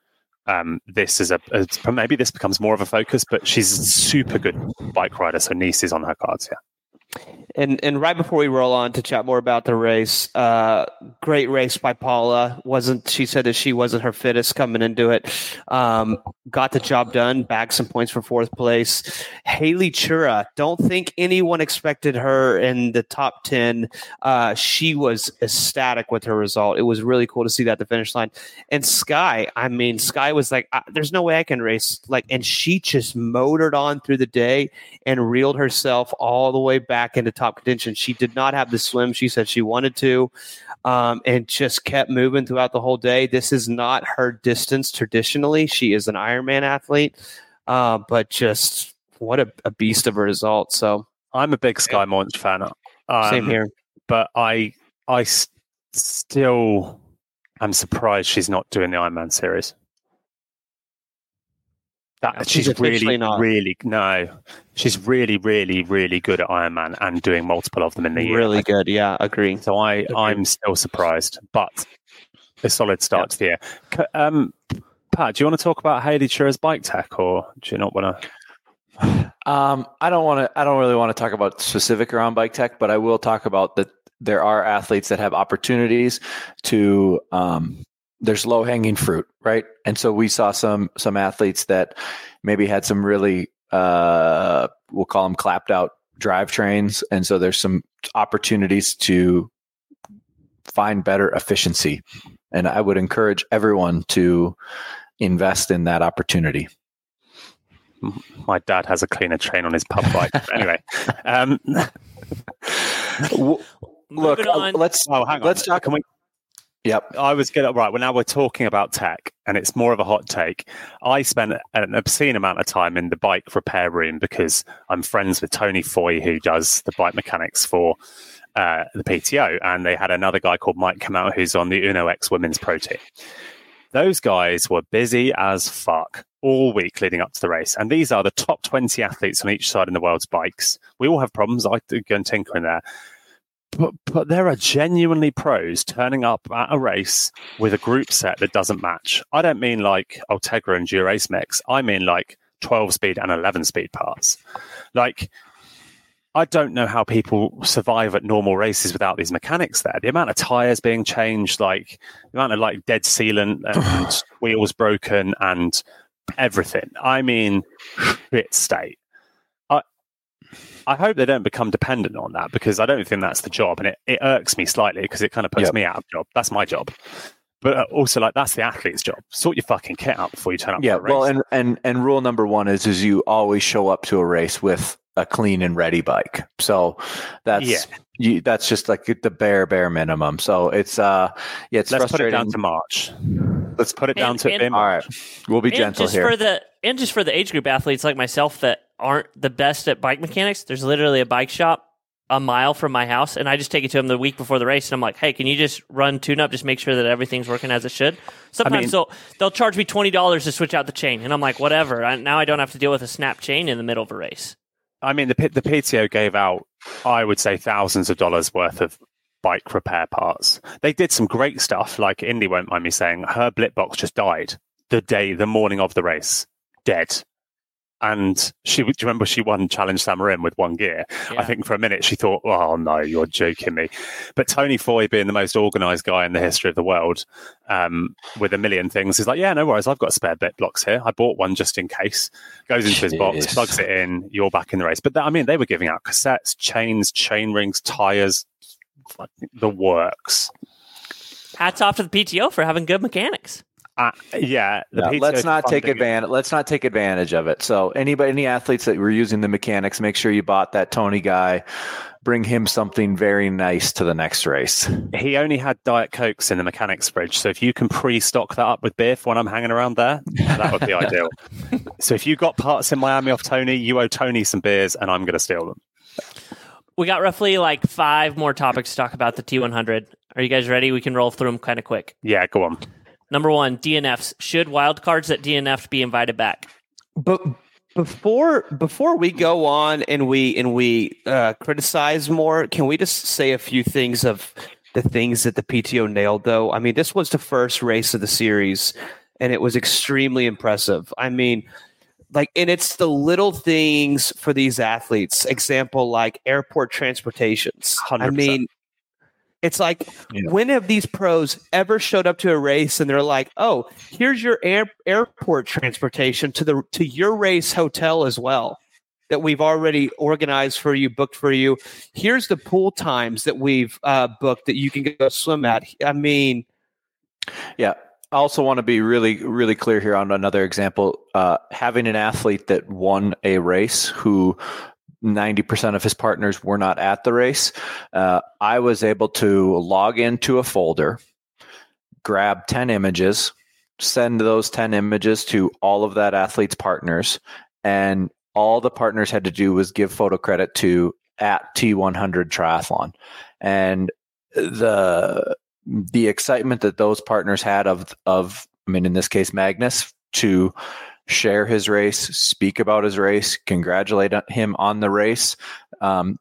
S4: um, this is a, a maybe this becomes more of a focus. But she's a super good bike rider, so Nice is on her cards. Yeah.
S3: And and right before we roll on to chat more about the race, uh, great race by Paula. Wasn't she said that she wasn't her fittest coming into it. Um, got the job done, bagged some points for fourth place. Haley Chura, don't think anyone expected her in the top ten. Uh, she was ecstatic with her result. It was really cool to see that at the finish line. And Sky, I mean, Sky was like, there's no way I can race. Like, and she just motored on through the day and reeled herself all the way back into top contention. She did not have the swim she said she wanted to, um, and just kept moving throughout the whole day. This is not her distance traditionally. She is an Ironman athlete, uh, but just what a, a beast of a result. So
S4: I'm a big Sky Munch fan. Um,
S3: same here.
S4: But I, I s- still am surprised she's not doing the Ironman series. That,
S3: Yeah,
S4: she's,
S3: she's
S4: really,
S3: officially not.
S4: really no. She's really, really, really good at Ironman and doing multiple of them in the year.
S3: Really good. Yeah, agree.
S4: So I, I'm still surprised, but a solid start to the year. C- Um, Pat, do you want to talk about Haley Chura's bike tech, or do you not want to?
S5: Um, I don't want to. I don't really want to talk about specific around bike tech, but I will talk about that. There are athletes that have opportunities to. Um, there's low hanging fruit, right? And so we saw some some athletes that maybe had some really, uh, we'll call them clapped out drivetrains, and so there's some opportunities to find better efficiency. And I would encourage everyone to invest in that opportunity.
S4: My dad has a cleaner train on his pub bike. Anyway, um,
S5: Look,
S2: Moving on.
S5: let's
S4: oh, hang on.
S5: let's talk.
S4: Can we?
S5: Yep.
S4: I was gonna right. Well, now we're talking about tech, and it's more of a hot take. I spent an obscene amount of time in the bike repair room because I'm friends with Tony Foy, who does the bike mechanics for uh, the P T O, and they had another guy called Mike come out who's on the Uno X Women's Pro Team. Those guys were busy as fuck all week leading up to the race, and these are the top twenty athletes on each side in the world's bikes. We all have problems. I do go and tinker in there. But, but there are genuinely pros turning up at a race with a group set that doesn't match. I don't mean like Ultegra and Durace mix. I mean like twelve speed and eleven speed parts. Like, I don't know how people survive at normal races without these mechanics there. The amount of tires being changed, like the amount of like dead sealant and wheels broken and everything. I mean, shit state. I hope they don't become dependent on that, because I don't think that's the job. And it, it irks me slightly because it kind of puts
S5: Yep.
S4: me out of job. That's my job. But also, like, that's the athlete's job. Sort your fucking kit out before you turn up
S5: Yeah.
S4: for a race.
S5: Well, and, and and rule number one is is you always show up to a race with a clean and ready bike. So that's
S4: Yeah.
S5: you, that's just like the bare bare minimum. So it's uh yeah it's
S4: Let's put it
S5: frustrating.
S4: down to March. Let's put it down
S2: And-
S4: to
S2: and-
S4: in
S5: All
S4: March.
S5: right, we'll be
S2: and
S5: gentle
S2: just
S5: here.
S2: for the and just for the age group athletes like myself that aren't the best at bike mechanics, there's literally a bike shop a mile from my house, and I just take it to them the week before the race, and I'm like, hey, can you just run tune up, just make sure that everything's working as it should? Sometimes
S4: mean-
S2: they'll they'll charge me twenty dollars to switch out the chain, and I'm like, whatever. I, now I don't have to deal with a snap chain in the middle of a race.
S4: I mean, the P- the P T O gave out, I would say, thousands of dollars worth of bike repair parts. They did some great stuff, like Indy won't mind me saying, her blip box just died the day, the morning of the race, dead. And she, do you remember she won Challenge Samarin with one gear?
S2: Yeah.
S4: I think for a minute she thought, oh no, you're joking me. But Tony Foy, being the most organised guy in the history of the world, um, with a million things, is like, yeah, no worries, I've got spare bit blocks here. I bought one just in case. Goes into his box,
S5: Jeez.
S4: plugs it in, you're back in the race. But that, I mean, they were giving out cassettes, chains, chain rings, tyres, the works.
S2: Hats off to the P T O for having good mechanics.
S4: Uh, yeah, the
S5: Yeah,
S4: P T O
S5: let's not take
S4: funding-
S5: advantage. Let's not take advantage of it. So anybody, any athletes that were using the mechanics, make sure you bought that Tony guy. Bring him something very nice to the next race.
S4: He only had Diet Cokes in the mechanics fridge, so if you can pre-stock that up with beer for when I'm hanging around there, that would be ideal. So if you got parts in Miami off Tony, you owe Tony some beers, and I'm going to steal them.
S2: We got roughly like five more topics to talk about the T one hundred. Are you guys ready? We can roll through them kind of quick.
S4: Yeah, go on.
S2: Number one, D N Fs. Should wildcards that D N F'd be invited back?
S3: But before before we go on and we and we uh, criticize more, can we just say a few things of the things that the P T O nailed? Though, I mean, this was the first race of the series and it was extremely impressive. I mean, like, and it's the little things for these athletes. Example, like airport transportations.
S4: one hundred percent.
S3: I mean, it's like,
S5: Yeah.
S3: when have these pros ever showed up to a race and they're like, "Oh, here's your air, airport transportation to the to your race hotel as well, that we've already organized for you, booked for you. Here's the pool times that we've uh, booked that you can go swim at." I mean,
S5: Yeah. I also want to be really, really clear here on another example. Uh, having an athlete that won a race who ninety percent of his partners were not at the race, uh, I was able to log into a folder, grab ten images, send those ten images to all of that athlete's partners, and all the partners had to do was give photo credit to at T one hundred Triathlon. And the the excitement that those partners had of, of I mean, in this case, Magnus, to share his race, speak about his race, congratulate him on the race, um,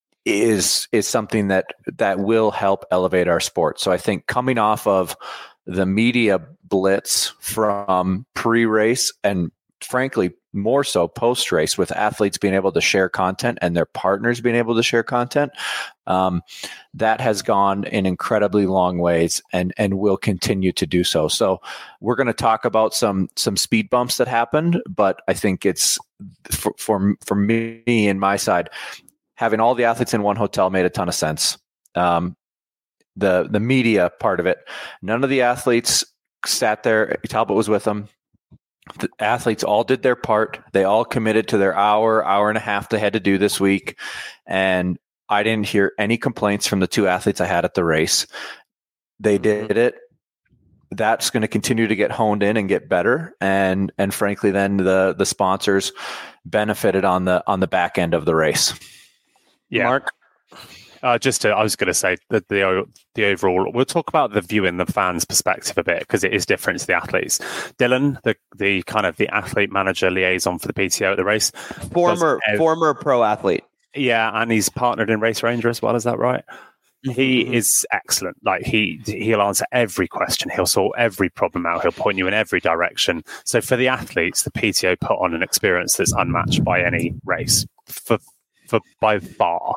S5: is is something that that will help elevate our sport. So I think coming off of the media blitz from pre-race, and frankly more so post-race, with athletes being able to share content and their partners being able to share content, um, that has gone in incredibly long ways and and will continue to do so. So we're going to talk about some some speed bumps that happened, but I think it's for for, for me and my side, having all the athletes in one hotel made a ton of sense. Um, the the media part of it, none of the athletes sat there. Talbot was with them. The athletes all did their part. They all committed to their hour, hour and a half they had to do this week. And I didn't hear any complaints from the two athletes I had at the race. They did it. That's going to continue to get honed in and get better. And and frankly, then the the sponsors benefited on the on the back end of the race.
S4: Yeah.
S3: Mark?
S4: Uh, just to, I was going to say that the the overall, we'll talk about the viewing, the fans' perspective a bit, because it is different to the athletes. Dylan, the the kind of the athlete manager liaison for the P T O at the race,
S3: Former
S4: does,
S3: former pro athlete.
S4: Yeah, and he's partnered in Race Ranger as well. Is that right? He
S3: Mhm.
S4: is excellent. Like he he'll answer every question. He'll sort every problem out. He'll point you in every direction. So for the athletes, the P T O put on an experience that's unmatched by any race for for by far.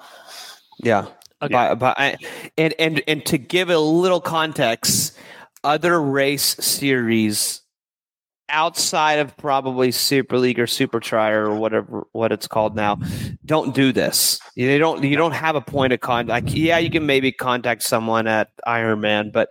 S3: Yeah.
S2: Okay.
S3: But, but I, and, and, and to give a little context, other race series outside of probably Super League or Super Tri or whatever what it's called now don't do this. You don't you don't have a point of contact. Like, yeah, you can maybe contact someone at Ironman, but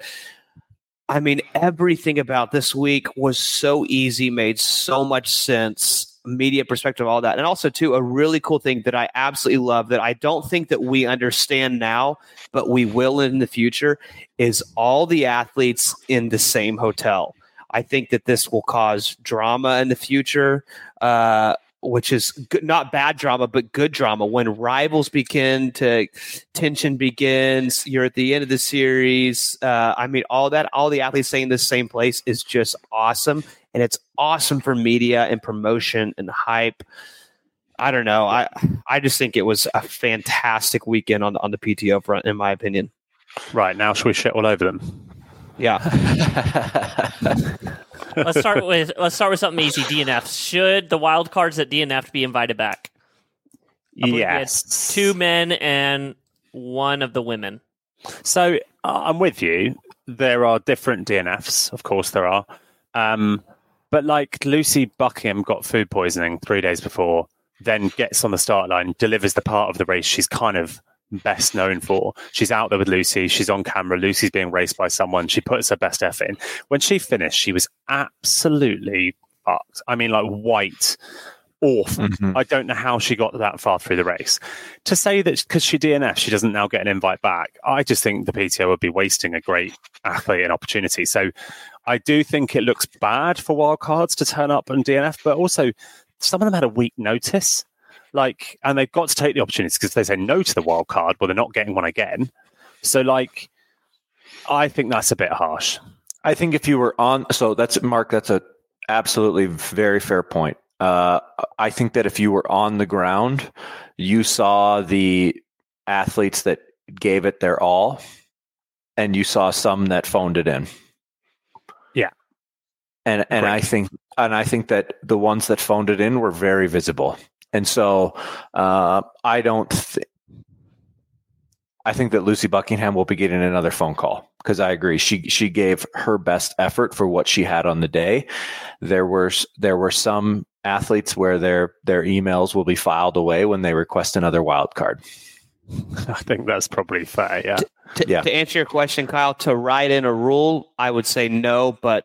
S3: I mean, everything about this week was so easy, made so much sense. Media perspective, all that. And also too, a really cool thing that I absolutely love that I don't think that we understand now, but we will in the future, is all the athletes in the same hotel. I think that this will cause drama in the future, uh, which is good, not bad drama, but good drama. When rivals begin to, tension begins, you're at the end of the series. Uh, I mean, all that, all the athletes staying in the same place is just awesome. And it's awesome for media and promotion and hype. I don't know. I I just think it was a fantastic weekend on the, on the P T O front, in my opinion.
S4: Right, now should we shit all over them?
S3: Yeah.
S2: let's start with let's start with something easy. D N F. Should the wild cards at D N F be invited back? I believe we had
S4: Yes.
S2: two men and one of the women.
S4: So uh, I'm with you. There are different D N Fs, of course there are. Um, but like Lucy Buckingham got food poisoning three days before, then gets on the start line, delivers the part of the race she's kind of best known for. She's out there with Lucy. She's on camera. Lucy's being raced by someone. She puts her best effort in. When she finished, she was absolutely fucked. I mean, like white, awful.
S5: Mhm.
S4: I don't know how she got that far through the race. To say that because she D N F, she doesn't now get an invite back, I just think the P T O would be wasting a great athlete and opportunity. So I do think it looks bad for wildcards to turn up and D N F, but also some of them had a week notice. Like, and they've got to take the opportunities because they say no to the wild card, well, they're not getting one again. So, like, I think that's a bit harsh.
S5: I think if you were on, so that's Mark, that's a absolutely very fair point. Uh, I think that if you were on the ground, you saw the athletes that gave it their all, and you saw some that phoned it in.
S4: Yeah.
S5: And and
S4: Great.
S5: I think and I think that the ones that phoned it in were very visible. And so uh, I don't. Th- I think that Lucy Buckingham will be getting another phone call because I agree. She she gave her best effort for what she had on the day. There were there were some athletes where their their emails will be filed away when they request another wild card.
S4: I think that's probably fair. Yeah.
S3: To,
S5: Yeah.
S3: to answer your question, Kyle, to write in a rule, I would say no, but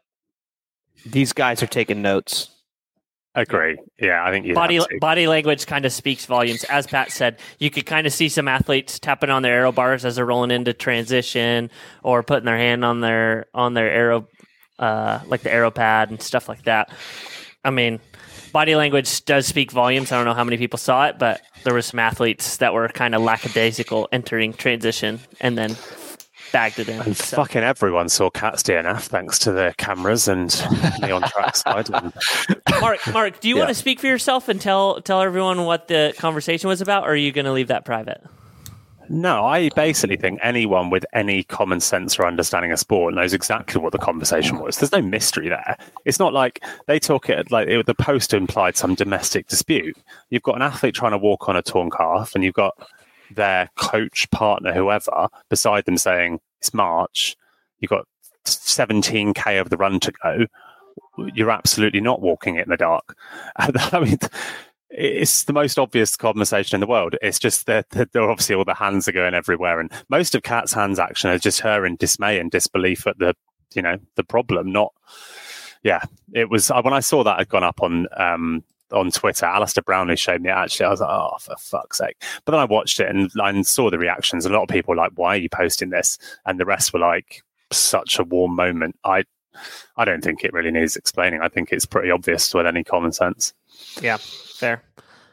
S3: these guys are taking notes.
S4: Agree. Yeah, I think you
S2: Body
S4: have to.
S2: body language kind of speaks volumes. As Pat said, you could kind of see some athletes tapping on their aero bars as they're rolling into transition, or putting their hand on their on their aero, uh, like the aero pad and stuff like that. I mean, body language does speak volumes. I don't know how many people saw it, but there were some athletes that were kind of lackadaisical entering transition and then bagged it in.
S4: And
S2: So-
S4: fucking everyone saw Cat's D N F thanks to the cameras and me on trackside. And
S2: Mark, Mark, do you
S5: Yeah.
S2: want to speak for yourself and tell tell everyone what the conversation was about, or are you going to leave that private?
S4: no, I basically think anyone with any common sense or understanding of sport knows exactly what the conversation was. There's no mystery there. It's not like they talk it like it, the post implied some domestic dispute. You've got an athlete trying to walk on a torn calf, and you've got their coach, partner, whoever beside them saying it's March. You've got seventeen K of the run to go. You're absolutely not walking it in the dark. I mean, it's the most obvious conversation in the world. It's just that, that there obviously all the hands are going everywhere, and most of Kat's hands action is just her in dismay and disbelief at the, you know, the problem. Not, yeah, it was when I saw that had gone up on um, on Twitter. Alistair Brownlee showed me it. Actually, I was like, oh, for fuck's sake! But then I watched it and I saw the reactions. A lot of people were like, why are you posting this? And the rest were like, such a warm moment. I, I don't think it really needs explaining. I think it's pretty obvious with any common sense.
S2: Yeah, fair.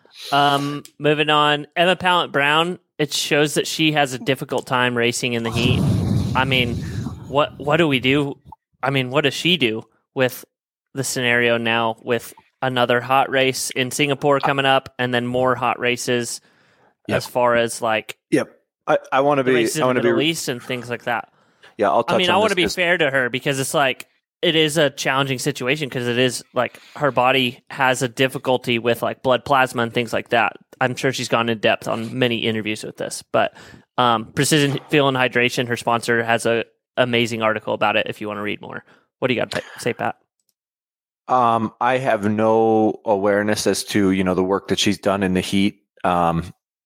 S2: Um, moving on, Emma Pallant Brown. It shows that she has a difficult time racing in the heat. I mean, what what do we do? I mean, what does she do with the scenario now with another hot race in Singapore coming up, and then more hot races
S5: Yep.
S2: as far as like
S5: Yep. I, I want to
S2: the
S5: be.
S2: races
S5: I
S2: in
S5: want
S2: the
S5: to
S2: Middle
S5: be.
S2: East and things like that.
S5: Yeah, I'll touch
S2: I mean,
S5: on
S2: I want
S5: this
S2: to be
S5: 'cause-
S2: fair to her because it's like it is a challenging situation because it is like her body has a difficulty with like blood plasma and things like that. I'm sure she's gone in depth on many interviews with this, but um, Precision Fuel and Hydration, her sponsor, has a amazing article about it. If you want to read more, what do you got to say, Pat?
S5: Um, I have no awareness as to, you know, the work that she's done in the heat. Um,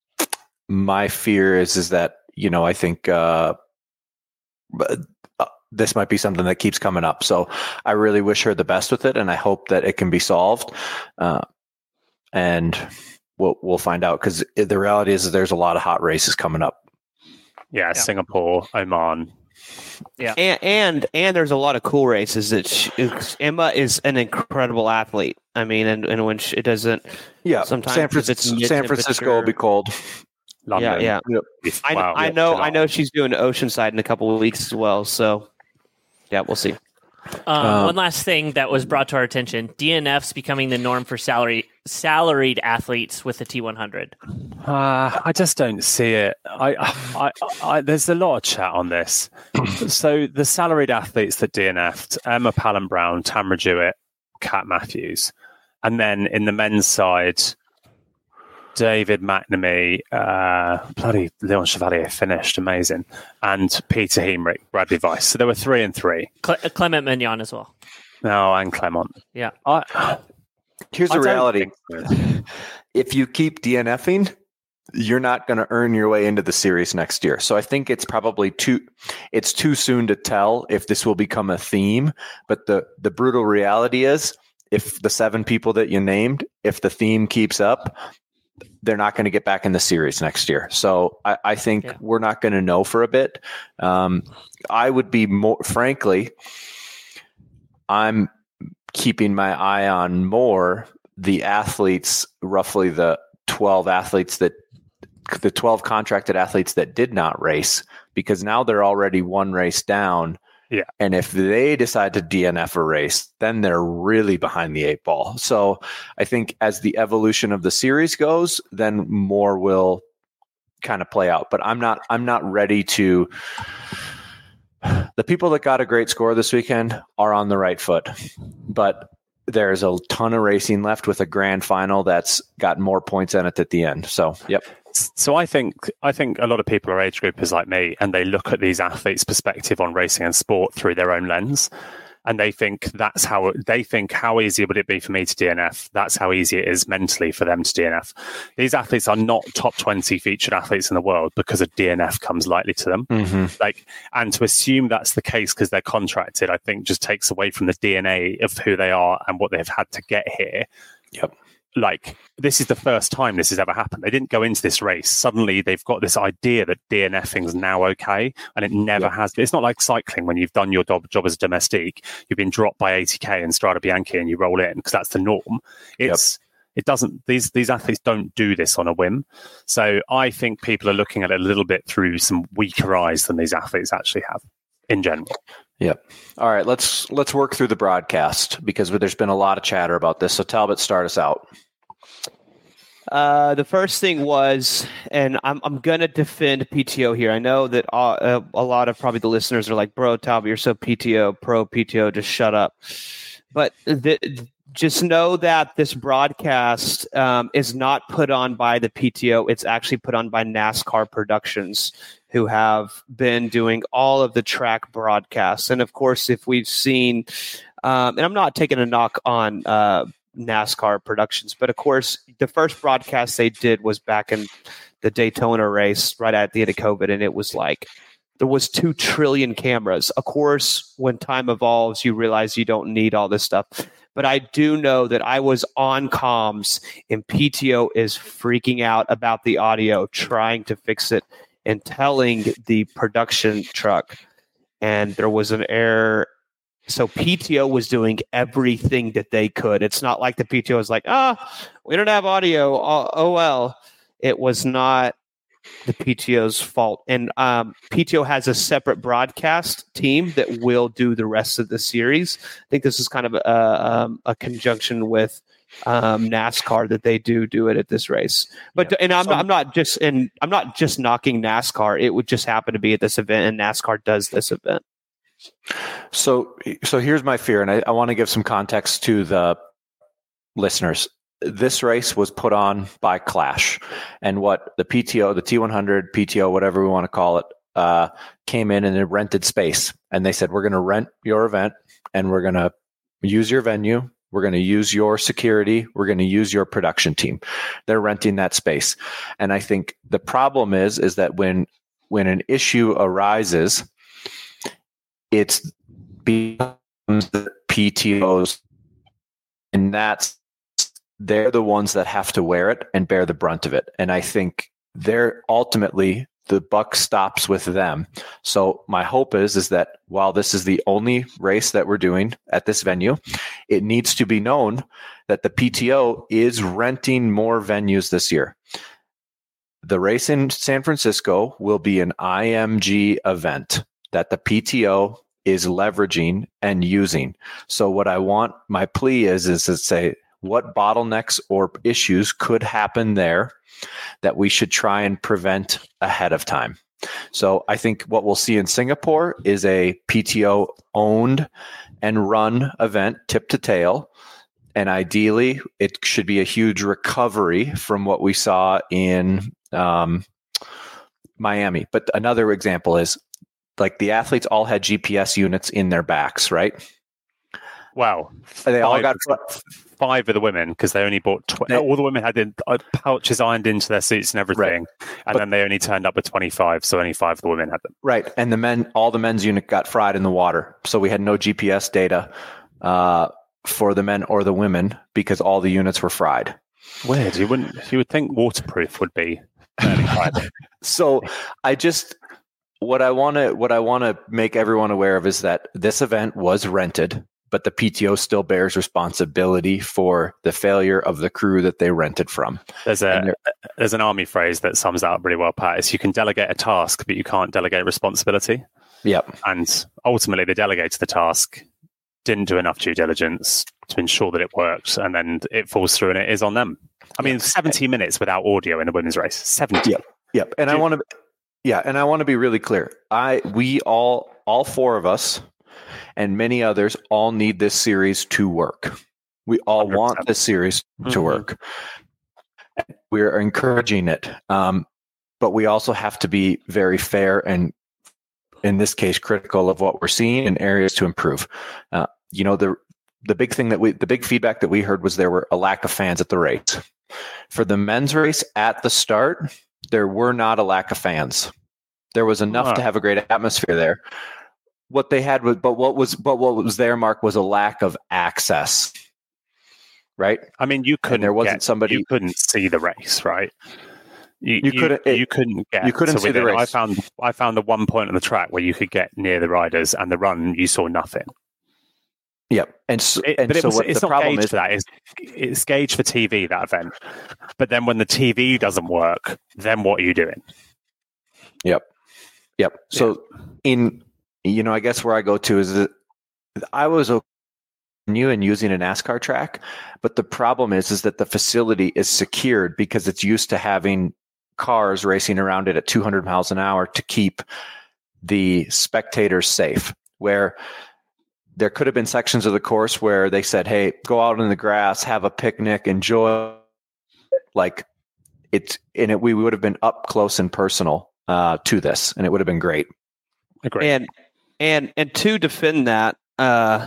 S5: my fear is is that, you know, I think uh, but, uh, this might be something that keeps coming up. So I really wish her the best with it, and I hope that it can be solved. Uh, and we'll we'll find out, because the reality is that there's a lot of hot races coming up.
S4: Yeah,
S2: Yeah.
S4: Singapore, Oman.
S3: And and and there's a lot of cool races that she, Emma is an incredible athlete. I mean, and, and when she, it doesn't,
S5: Yeah,
S3: Sometimes
S5: San,
S3: if
S5: Fran-
S3: it's
S5: San Francisco will be
S3: mid-temperature-
S5: cold.
S4: London.
S3: yeah, yeah.
S4: If-
S3: I,
S4: wow,
S3: I
S4: yeah,
S3: know,
S4: July.
S3: I know she's doing Oceanside in a couple of weeks as well. So, yeah, we'll see.
S2: Um,
S5: Um,
S2: one last thing that was brought to our attention: D N F's becoming the norm for salary salaried athletes with the T one hundred.
S4: Uh, I just don't see it. I, I, I, there's a lot of chat on this. So the salaried athletes that D N F'd, Emma Pallant Brown, Tamara Jewett, Kat Matthews, and then in the men's side, David McNamee, uh, bloody Leon Chevalier finished, amazing, and Peter Hemrick, Bradley Weiss. So there were three and three.
S2: Cle- Clement Mignon as well.
S4: No, and Clement.
S2: Yeah.
S4: I,
S5: Here's
S4: I
S5: the
S4: don't
S5: reality.
S4: think so.
S5: If you keep DNFing, you're not going to earn your way into the series next year. So I think it's probably too it's too soon to tell if this will become a theme. But the the brutal reality is, if the seven people that you named, if the theme keeps up, they're not going to get back in the series next year. So I, I think
S2: Yeah.
S5: we're not going to know for a bit. Um, I would be more, frankly, I'm keeping my eye on more the athletes, roughly the twelve athletes that the twelve contracted athletes that did not race, because now they're already one race down.
S4: Yeah.
S5: And if they decide to D N F a race, then they're really behind the eight ball. So I think as the evolution of the series goes, then more will kind of play out. But I'm not I'm not ready to the people that got a great score this weekend are on the right foot, but there's a ton of racing left with a grand final that's got more points in it at the end. So, yep.
S4: So I think I think a lot of people are age groupers like me, and they look at these athletes' perspective on racing and sport through their own lens, and they think that's how they think how easy would it be for me to D N F? That's how easy it is mentally for them to D N F. These athletes are not top twenty featured athletes in the world because a D N F comes lightly to them.
S5: Mm-hmm.
S4: Like, and to assume that's the case because they're contracted, I think just takes away from the D N A of who they are and what they've had to get here.
S5: Yep.
S4: Like, this is the first time this has ever happened. They didn't go into this race. Suddenly they've got this idea that DNFing is now okay, and it never yeah. has. It's not like cycling when you've done your job, job as a domestique, you've been dropped by eighty K in Strada Bianchi and you roll in because that's the norm. It's yep. It doesn't, these, these athletes don't do this on a whim. So I think people are looking at it a little bit through some weaker eyes than these athletes actually have in general.
S5: Yep. All right, let's let's work through the broadcast because there's been a lot of chatter about this. So Talbot, start us out.
S3: Uh, the first thing was, and I'm I'm gonna defend P T O here. I know that uh, a lot of probably the listeners are like, "Bro, Talbot, you're so P T O pro P T O, just shut up." But the, just know that this broadcast um, is not put on by the P T O. It's actually put on by NASCAR Productions, who have been doing all of the track broadcasts. And of course, if we've seen, um, and I'm not taking a knock on uh, NASCAR Productions, but of course, the first broadcast they did was back in the Daytona race right at the end of COVID. And it was like, there was two trillion cameras. Of course, when time evolves, you realize you don't need all this stuff. But I do know that I was on comms and P T O is freaking out about the audio, trying to fix it and telling the production truck, and there was an error. So P T O was doing everything that they could. It's not like the P T O was like, ah, oh, we don't have audio. Oh, oh well. It was not the P T O's fault. And um, P T O has a separate broadcast team that will do the rest of the series. I think this is kind of a, um, a conjunction with um, NASCAR that they do do it at this race. But yeah. and I'm, so, I'm not just and I'm not just knocking NASCAR. It would just happen to be at this event, and NASCAR does this event.
S5: So, so here's my fear, and I, I want to give some context to the listeners. This race was put on by Clash, and what the P T O, the T one hundred, P T O, whatever we want to call it, uh, came in and it rented space, and they said, we're going to rent your event, and we're going to use your venue. We're going to use your security. We're going to use your production team. They're renting that space. And I think the problem is, is that when, when an issue arises, it's becomes the P T Os, and that's, they're the ones that have to wear it and bear the brunt of it. And I think they're ultimately, the buck stops with them. So my hope is, is that while this is the only race that we're doing at this venue, it needs to be known that the P T O is renting more venues this year. The race in San Francisco will be an I M G event that the P T O is leveraging and using. So what I want, my plea is, is to say, what bottlenecks or issues could happen there that we should try and prevent ahead of time. So I think what we'll see in Singapore is a P T O owned and run event tip to tail. And ideally, it should be a huge recovery from what we saw in um, Miami. But another example is, like, the athletes all had G P S units in their backs, right?
S4: Wow.
S5: They all got
S4: five of the women, because they only bought tw- they, all the women had in, uh, pouches ironed into their suits and everything, right. and but, then they only turned up with twenty-five, so only five of the women had them. Right,
S5: and the men, all the men's unit got fried in the water, so we had no G P S data uh, for the men or the women because all the units were fried.
S4: Weird. You wouldn't. You would think waterproof would be fairly fried.
S5: So I just. What I want to what I want to make everyone aware of is that this event was rented, but the P T O still bears responsibility for the failure of the crew that they rented from.
S4: There's a there's an army phrase that sums that up really well, Pat. It's you can delegate a task, but you can't delegate responsibility.
S5: Yep.
S4: And ultimately, they delegated the task, didn't do enough due diligence to ensure that it worked, and then it falls through, and it is on them. I mean, yep. seventy minutes without audio in a women's race. seventy.
S5: Yep. Yep. And
S4: do,
S5: I want to. Yeah, and I want to be really clear. I we all all four of us and many others all need this series to work. We all one hundred percent want this series to mm-hmm. work. We're encouraging it. Um, but we also have to be very fair and, in this case, critical of what we're seeing and areas to improve. Uh, you know, the the big thing that we, the big feedback that we heard was there were a lack of fans at the race. For the men's race at the start, there were not a lack of fans. There was enough huh. to have a great atmosphere there. What they had was, but what was, but what was there, Mark, was a lack of access. Right.
S4: I mean, you couldn't. And
S5: there wasn't
S4: get,
S5: somebody.
S4: You couldn't see the race, right? You,
S5: you, you couldn't. It,
S4: you couldn't get.
S5: You couldn't see
S4: within,
S5: the race.
S4: I found. I found the one point on the track where you could get near the riders, and the run you saw nothing.
S5: Yep. And so,
S4: it,
S5: and
S4: but it
S5: so
S4: was,
S5: what
S4: it's
S5: the
S4: not
S5: problem
S4: gauged
S5: is
S4: for that. It's, it's gauged for T V, that event. But then when the T V doesn't work, then what are you doing?
S5: Yep. Yep. So yeah. in you know, I guess where I go to is that I was okay new and using a NASCAR track, but the problem is is that the facility is secured because it's used to having cars racing around it at two hundred miles an hour to keep the spectators safe. Where there could have been sections of the course where they said, "Hey, go out in the grass, have a picnic, enjoy." Like it's and it, we would have been up close and personal uh, to this, and it would have been great.
S3: Great. And and and to defend that. Uh,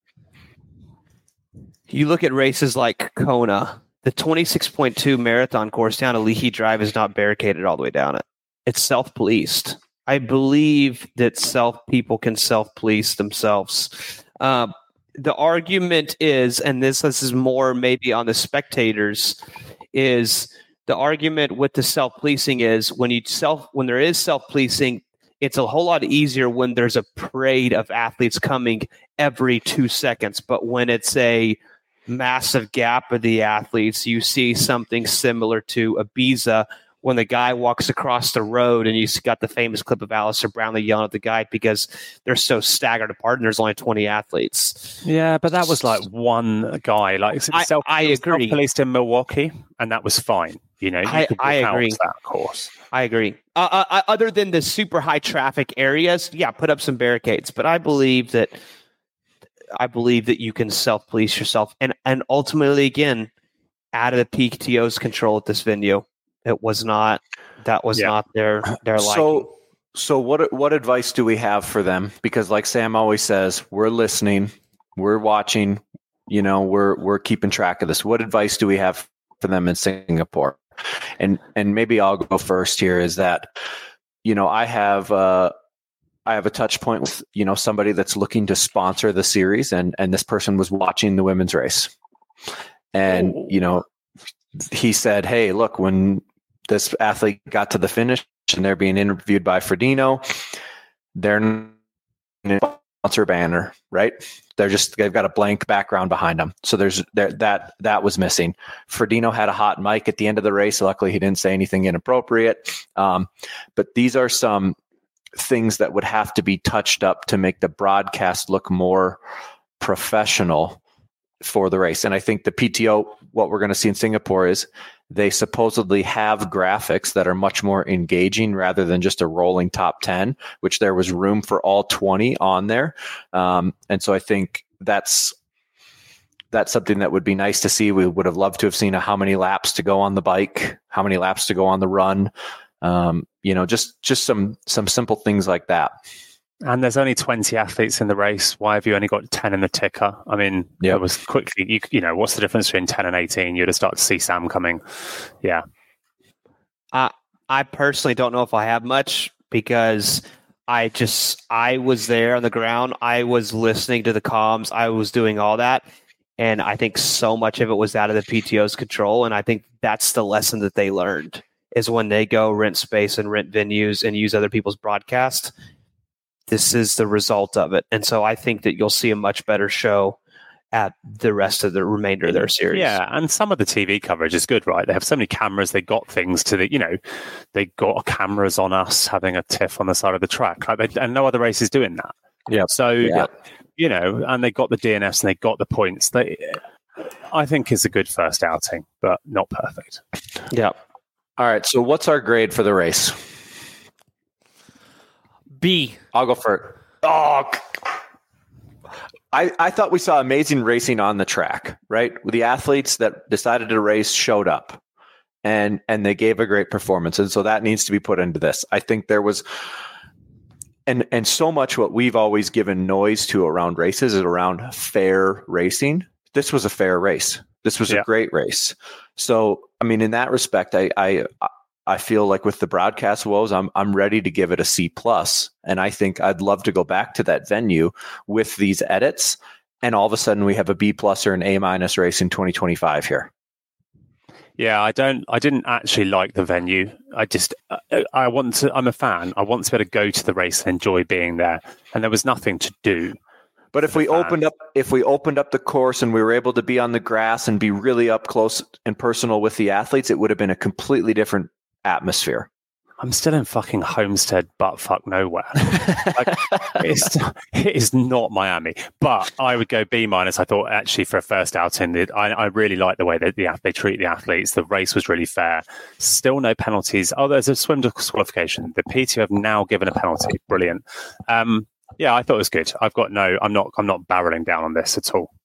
S3: You look at races like Kona, the twenty-six point two marathon course down to Leahy Drive is not barricaded all the way down it. It's self-policed. I believe that self people can self-police themselves. Uh, the argument is, and this, this is more maybe on the spectators, is the argument with the self-policing is when you self when there is self-policing, it's a whole lot easier when there's a parade of athletes coming every two seconds. But when it's a massive gap of the athletes, you see something similar to Ibiza when the guy walks across the road and you got the famous clip of Alistair Brownlee yelling at the guy because they're so staggered apart and there's only twenty athletes.
S4: Yeah, but that was like one guy. Like
S3: I,
S4: self,
S3: I agree.
S4: Self-policed in Milwaukee, and that was fine. You know, you
S3: I,
S4: could
S3: I agree.
S4: That course.
S3: I agree. Uh, uh, other than the super high traffic areas, yeah, put up some barricades. But I believe that I believe that you can self-police yourself, and and ultimately, again, out of the P T O's control at this venue. It was not. That was yeah. not their their liking.
S5: So, so what what advice do we have for them? Because, like Sam always says, we're listening, we're watching. You know, we're we're keeping track of this. What advice do we have for them in Singapore? And and maybe I'll go first here. Is that, you know, I have uh, I have a touch point with, you know, somebody that's looking to sponsor the series, and and this person was watching the women's race, and oh. you know, he said, "Hey, look, when this athlete got to the finish and they're being interviewed by Frodeno, they're in a sponsor banner, right? They're just, they've got a blank background behind them. So there's there, that, that was missing. Frodeno had a hot mic at the end of the race. Luckily he didn't say anything inappropriate. Um, but these are some things that would have to be touched up to make the broadcast look more professional for the race. And I think the P T O, what we're going to see in Singapore is they supposedly have graphics that are much more engaging rather than just a rolling top ten, which there was room for all twenty on there. Um, and so I think that's, that's something that would be nice to see. We would have loved to have seen a, how many laps to go on the bike, how many laps to go on the run. Um, you know, just, just some, some simple things like that.
S4: And there's only twenty athletes in the race. Why have you only got ten in the ticker? I mean, yep. It was quickly, you, you know, what's the difference between ten and eighteen? You'd have started to see Sam coming. Yeah.
S3: I, I personally don't know if I have much because I just, I was there on the ground. I was listening to the comms. I was doing all that. And I think so much of it was out of the P T O's control. And I think that's the lesson that they learned is when they go rent space and rent venues and use other people's broadcast. This is the result of it. And so I think that you'll see a much better show at the rest of the remainder of their series.
S4: Yeah, and some of the T V coverage is good, right? They have so many cameras. They got things to the, you know, they got cameras on us having a tiff on the side of the track. Like they, and no other race is doing that.
S5: Yeah.
S4: So,
S5: yeah.
S4: you know, and they got the D N Fs and they got the points. They, I think it's a good first outing, but not perfect.
S3: Yeah.
S5: All right. So what's our grade for the race?
S2: B.
S5: I'll go first. Oh, I, I thought we saw amazing racing on the track, right? The athletes that decided to race showed up and and they gave a great performance. And so that needs to be put into this. I think there was and and so much what we've always given noise to around races is around fair racing. This was a fair race. This was yeah. a great race. So, I mean, in that respect, I I I feel like with the broadcast woes, I'm I'm ready to give it a C plus, and I think I'd love to go back to that venue with these edits, and all of a sudden we have a B plus or an A minus race in twenty twenty-five here.
S4: Yeah, I don't. I didn't actually like the venue. I just, I, I want to. I'm a fan. I want to be able to go to the race and enjoy being there, and there was nothing to do.
S5: But if we opened up, if we opened up the course and we were able to be on the grass and be really up close and personal with the athletes, it would have been a completely different atmosphere.
S4: I'm still in fucking Homestead, butt fuck nowhere. Like, it's, it is not Miami, but I would go B minus. I thought actually for a first outing, I, I really like the way that the, they treat the athletes. The race was really fair. Still no penalties. Oh, there's a swim disqualification. The P T O have now given a penalty. Brilliant. Um, yeah, I thought it was good. I've got no. I'm not. I'm not barreling down on this at all.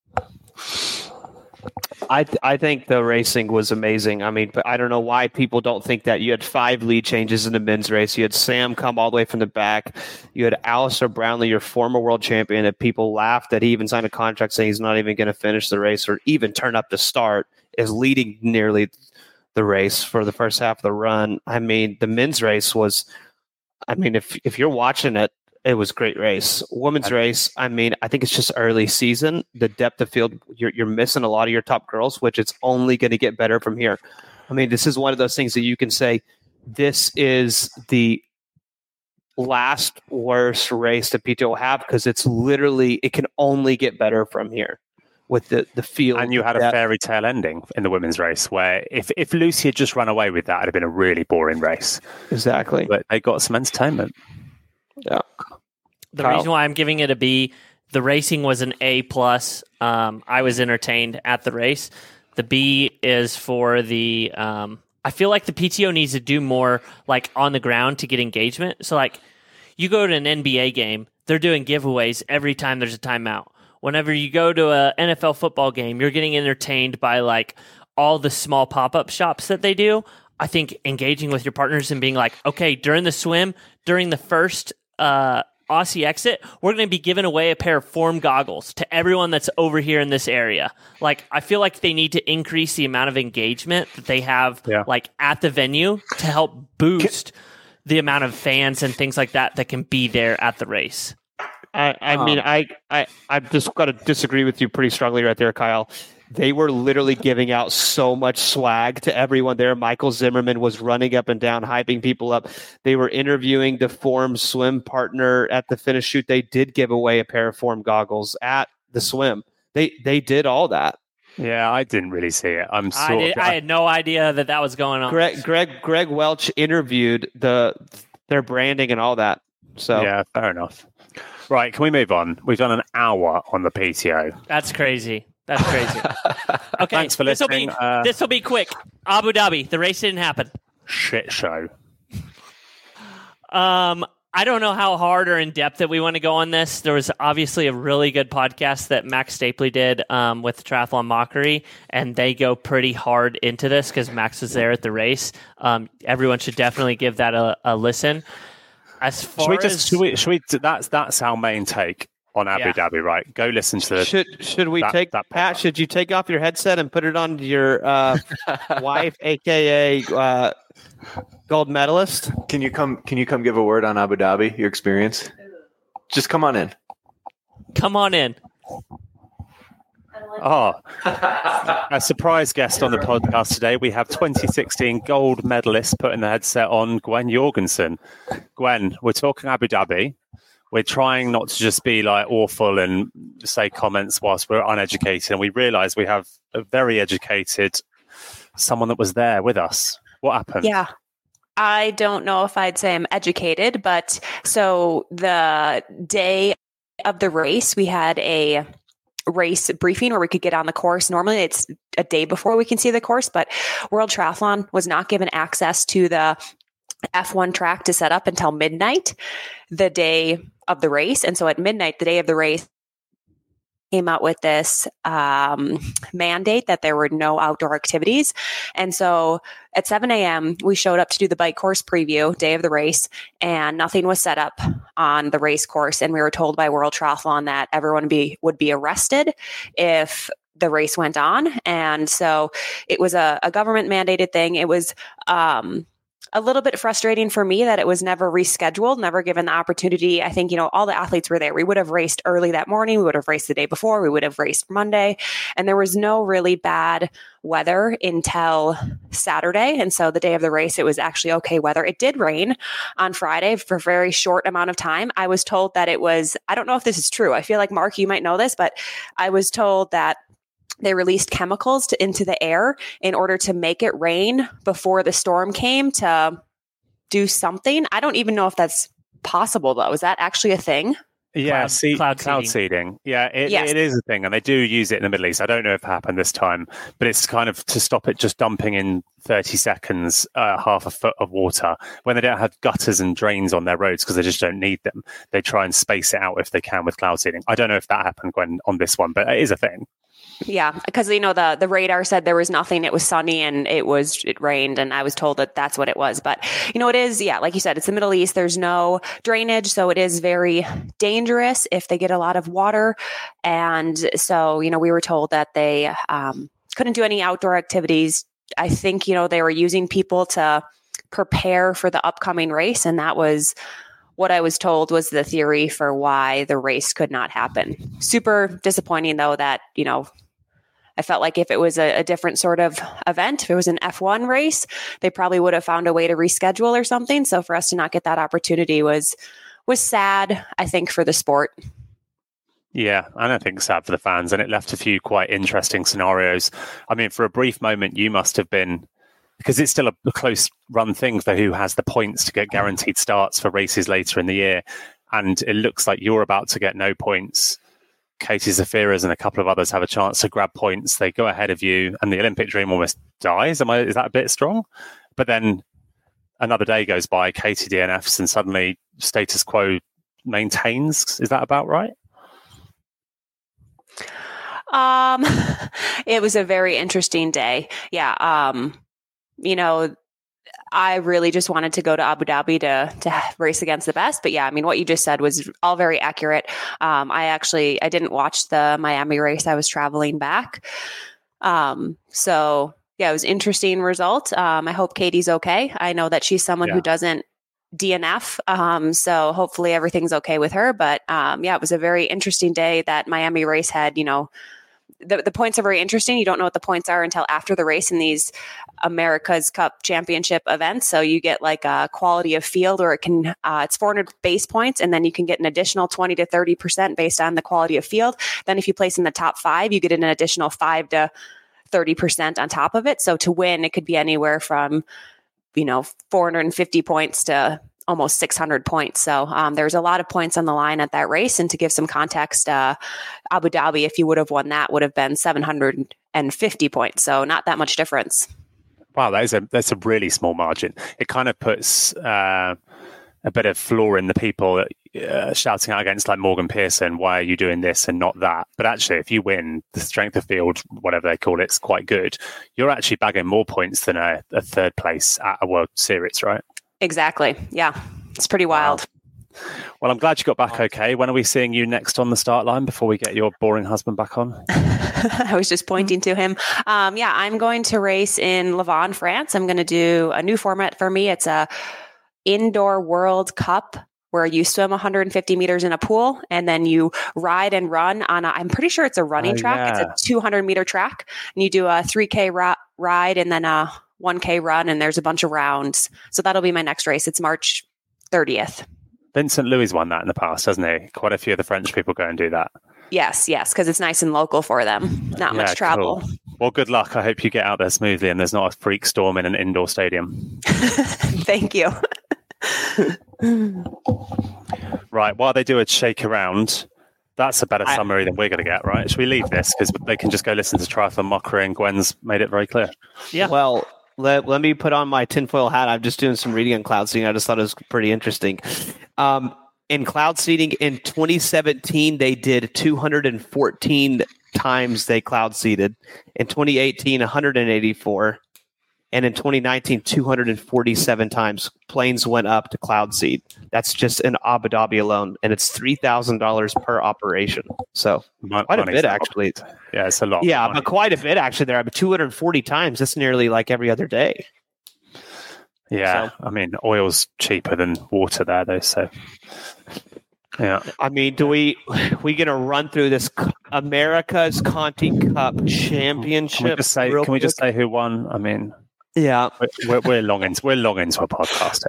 S3: I th- I think the racing was amazing. I mean, but I don't know why people don't think that. You had five lead changes in the men's race. You had Sam come all the way from the back. You had Alistair Brownlee, your former world champion, that people laughed that he even signed a contract saying he's not even going to finish the race or even turn up to start, is leading nearly the race for the first half of the run. I mean, the men's race was, I mean, if if you're watching it, it was a great race. Women's race, I mean, I think it's just early season. The depth of field, you're, you're missing a lot of your top girls, which it's only going to get better from here. I mean, this is one of those things that you can say, this is the last worst race that P T O will have because it's literally, it can only get better from here with the, the field.
S4: And you had a depth. Fairy tale ending in the women's race where if, if Lucy had just run away with that, it'd have been a really boring race.
S3: Exactly.
S4: But they got some entertainment.
S3: Yeah.
S2: The
S3: Kyle.
S2: reason why I'm giving it a B, the racing was an A plus. Um, I was entertained at the race. The B is for the. Um, I feel like the P T O needs to do more, like on the ground to get engagement. So, like, you go to an N B A game, they're doing giveaways every time there's a timeout. Whenever you go to a N F L football game, you're getting entertained by like all the small pop up shops that they do. I think engaging with your partners and being like, okay, during the swim, during the first. Uh, Aussie exit, we're going to be giving away a pair of Form goggles to everyone that's over here in this area. Like, I feel like they need to increase the amount of engagement that they have, yeah. like at the venue to help boost the amount of fans and things like that that can be there at the race.
S3: I, I um, mean, I, I, I've just got to disagree with you pretty strongly right there, Kyle. They were literally giving out so much swag to everyone there. Michael Zimmerman was running up and down, hyping people up. They were interviewing the Form swim partner at the finish shoot. They did give away a pair of Form goggles at the swim. They they did all that.
S4: Yeah, I didn't really see it. I'm sort
S2: I, did,
S4: of,
S2: I had no idea that that was going on.
S3: Greg Greg Greg Welch interviewed the their branding and all that. So
S4: yeah, fair enough. Right, can we move on? We've done an hour on the P T O.
S2: That's crazy. That's crazy. Okay,
S4: thanks for
S2: this will
S4: listening.
S2: be
S4: Uh,
S2: this will be quick. Abu Dhabi, the race didn't happen.
S4: Shit show.
S2: Um, I don't know how hard or in depth that we want to go on this. There was obviously a really good podcast that Max Stapley did um, with Triathlon Mockery, and they go pretty hard into this because Max was there at the race. Um, everyone should definitely give that a, a listen. As far
S4: should we just
S2: as
S4: should we, should we that's that's our main take on Abu
S2: Yeah.
S4: Dhabi, right? Go listen to the.
S3: Should should we
S4: that,
S3: take
S4: that
S3: Pat? Should you take off your headset and put it on your uh, wife, aka uh, gold medalist?
S5: Can you come? Can you come give a word on Abu Dhabi? Your experience? Just come on in.
S2: come on in.
S4: Oh, a surprise guest on the podcast today. We have twenty sixteen gold medalist putting the headset on, Gwen Jorgensen. Gwen, we're talking Abu Dhabi. We're trying not to just be like awful and say comments whilst we're uneducated. And we realise we have a very educated someone that was there with us. What happened?
S7: Yeah. I don't know if I'd say I'm educated, but so the day of the race, we had a race briefing where we could get on the course. Normally it's a day before we can see the course, but World Triathlon was not given access to the F one track to set up until midnight, the day of the race. And so at midnight, the day of the race, came out with this um, mandate that there were no outdoor activities. And so at seven a.m., we showed up to do the bike course preview, day of the race, and nothing was set up on the race course. And we were told by World Triathlon that everyone be, would be arrested if the race went on. And so it was a, a government mandated thing. It was um, a little bit frustrating for me that it was never rescheduled, never given the opportunity. I think, you know, all the athletes were there. We would have raced early that morning. We would have raced the day before. We would have raced Monday. And there was no really bad weather until Saturday. And so the day of the race, it was actually okay weather. It did rain on Friday for a very short amount of time. I was told that it was, I don't know if this is true. I feel like, Mark, you might know this, but I was told that they released chemicals to, into the air in order to make it rain before the storm came to do something. I don't even know if that's possible, though. Is that actually a thing?
S4: Yeah,
S2: Cloud-
S4: see,
S2: cloud
S4: cloud,
S2: seeding.
S4: seeding. Yeah, it,
S7: Yes.
S4: it is a thing, and they do use it in the Middle East. I don't know if it happened this time, but it's kind of to stop it just dumping in thirty seconds, uh, half a foot of water when they don't have gutters and drains on their roads because they just don't need them. They try and space it out if they can with cloud seeding. I don't know if that happened, Gwen, on this one, but it is a thing.
S7: Yeah, because you know the the radar said there was nothing. It was sunny and it was it rained, and I was told that that's what it was. But you know, it is yeah, like you said, it's the Middle East. There's no drainage, so it is very dangerous if they get a lot of water. And so you know, we were told that they um, couldn't do any outdoor activities. I think you know they were using people to prepare for the upcoming race, and that was what I was told was the theory for why the race could not happen. Super disappointing, though, that you know. I felt like if it was a, a different sort of event, if it was an F one race, they probably would have found a way to reschedule or something. So for us to not get that opportunity was was sad, I think, for the sport.
S4: Yeah, and I think sad for the fans, and it left a few quite interesting scenarios. I mean, for a brief moment, you must have been, because it's still a, a close run thing for who has the points to get guaranteed starts for races later in the year. And it looks like you're about to get no points. Katie Zafiras and a couple of others have a chance to grab points. They go ahead of you, and the Olympic dream almost dies. Am I? Is that a bit strong? But then another day goes by, Katie D N Fs, and suddenly status quo maintains. Is that about right?
S7: Um, it was a very interesting day. Yeah. Um, you know, I really just wanted to go to Abu Dhabi to to race against the best. But yeah, I mean, what you just said was all very accurate. Um, I actually, I didn't watch the Miami race. I was traveling back. Um, so yeah, it was an interesting result. Um, I hope Katie's okay. I know that she's someone
S4: Yeah.
S7: who doesn't D N F. Um, so hopefully everything's okay with her. But um, yeah, it was a very interesting day. That Miami race had, you know, The, the points are very interesting. You don't know what the points are until after the race in these America's Cup Championship events. So you get like a quality of field, or it can, uh, it's four hundred base points, and then you can get an additional twenty to thirty percent based on the quality of field. Then if you place in the top five, you get an additional five to thirty percent on top of it. So to win, it could be anywhere from, you know, four hundred fifty points to almost six hundred points. So um, there's a lot of points on the line at that race. And to give some context, uh, Abu Dhabi, if you would have won that, would have been seven hundred fifty points. So not that much difference.
S4: Wow, that is a that's a really small margin. It kind of puts uh, a bit of flaw in the people uh, shouting out against, like Morgan Pearson, why are you doing this and not that? But actually, if you win, the strength of field, whatever they call it, is quite good. You're actually bagging more points than a, a third place at a World Series, right?
S7: Exactly. Yeah. It's pretty wild.
S4: Wow. Well, I'm glad you got back okay. When are we seeing you next on the start line before we get your boring husband back on?
S7: I was just pointing to him. Um, yeah, I'm going to race in Lavon, France. I'm going to do a new format for me. It's a indoor World Cup where you swim one hundred fifty meters in a pool, and then you ride and run on a, I'm pretty sure it's a running
S4: Oh,
S7: track.
S4: yeah.
S7: It's a two hundred meter track, and you do a three K ri- ride and then a one K run, and there's a bunch of rounds. So that'll be my next race. It's March thirtieth.
S4: Vincent Louis won that in the past, hasn't he? Quite a few of the French people go and do that.
S7: Yes, yes, because it's nice and local for them. Not
S4: Yeah,
S7: much travel.
S4: cool. Well, good luck. I hope you get out there smoothly and there's not a freak storm in an indoor stadium.
S7: Thank you.
S4: Right, while they do a shake around, that's a better
S3: I-
S4: summary than we're going to get, right? Should we leave this? Because they can just go listen to Triathlon Mockery, and Gwen's made it very clear.
S2: Yeah.
S3: Well, let, let me put on my tinfoil hat. I'm just doing some reading on cloud seeding. I just thought it was pretty interesting. Um, in cloud seeding in twenty seventeen, they did two hundred fourteen times they cloud seeded. In twenty eighteen, one hundred eighty-four. And in twenty nineteen, two hundred forty-seven times planes went up to cloud seed. That's just in Abu Dhabi alone. And it's three thousand dollars per operation. So
S4: Mon-
S3: quite a bit,
S4: a
S3: actually.
S4: lot. Yeah, it's a lot.
S3: Yeah, but quite a bit, actually, there. But two hundred forty times, that's nearly like every other day.
S4: Yeah,
S3: So-
S4: I mean, oil's cheaper than water there, though. So, yeah.
S3: I mean, do we we gonna run through this America's Conti Cup Championship?
S4: Can we just say?
S3: real
S4: Can we just
S3: quick?
S4: say who won? I mean,
S3: Yeah.
S4: we're, we're, we're long into we're long into a podcast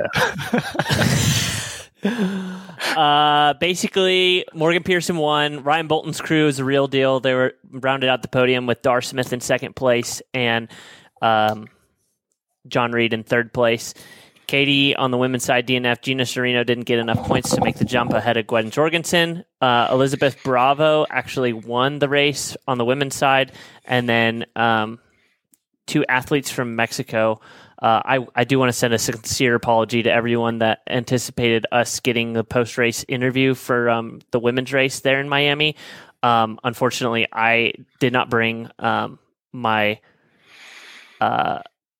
S4: here.
S2: Uh, basically, Morgan Pearson won. Ryan Bolton's crew is a real deal. They were rounded out the podium with Dar Smith in second place and um, John Reed in third place. Katie on the women's side, D N F, Gina Serino didn't get enough points to make the jump ahead of Gwen Jorgensen. Uh, Elizabeth Bravo actually won the race on the women's side. And then um, two athletes from Mexico. Uh, I, I do want to send a sincere apology to everyone that anticipated us getting the post-race interview for um, the women's race there in Miami. Um, unfortunately, I did not bring um, my... Uh,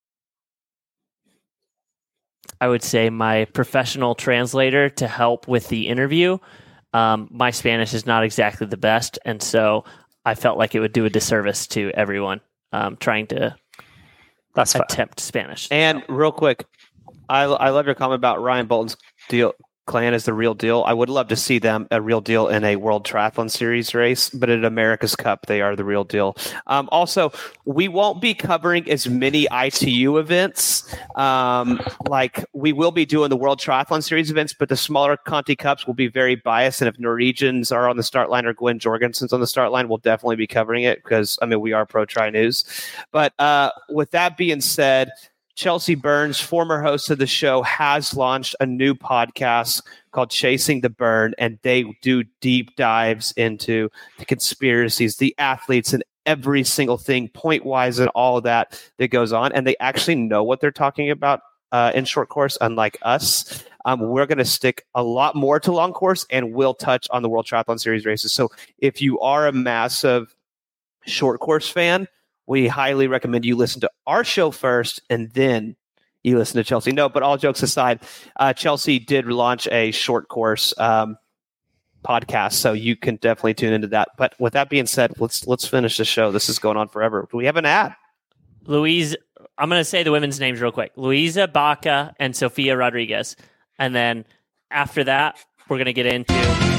S2: I would say my professional translator to help with the interview. Um, my Spanish is not exactly the best, and so I felt like it would do a disservice to everyone um, trying to
S4: That's fair.
S2: attempt Spanish.
S3: And real quick, I, I love your comment about Ryan Bolton's deal. Clan is the real deal. I would love to see them a real deal in a World Triathlon Series race, but at America's Cup, they are the real deal. Um, also, we won't be covering as many I T U events. Um, like we will be doing the World Triathlon Series events, but the smaller Conti Cups will be very biased. And if Norwegians are on the start line or Gwen Jorgensen's on the start line, we'll definitely be covering it because, I mean, we are Pro Tri News. But uh, with that being said, Chelsea Burns, former host of the show, has launched a new podcast called Chasing the Burn, and they do deep dives into the conspiracies, the athletes, and every single thing, point-wise, and all of that that goes on. And they actually know what they're talking about uh, in short course, unlike us. Um, we're going to stick a lot more to long course, and we'll touch on the World Triathlon Series races. So if you are a massive short course fan, we highly recommend you listen to our show first and then you listen to Chelsea. No, but all jokes aside, uh, Chelsea did launch a short course um, podcast, so you can definitely tune into that. But with that being said, let's let's finish the show. This is going on forever. Do we have an ad?
S2: Louise, I'm going to say the women's names real quick. Luisa Baca and Sofia Rodriguez. And then after that, we're going to get into...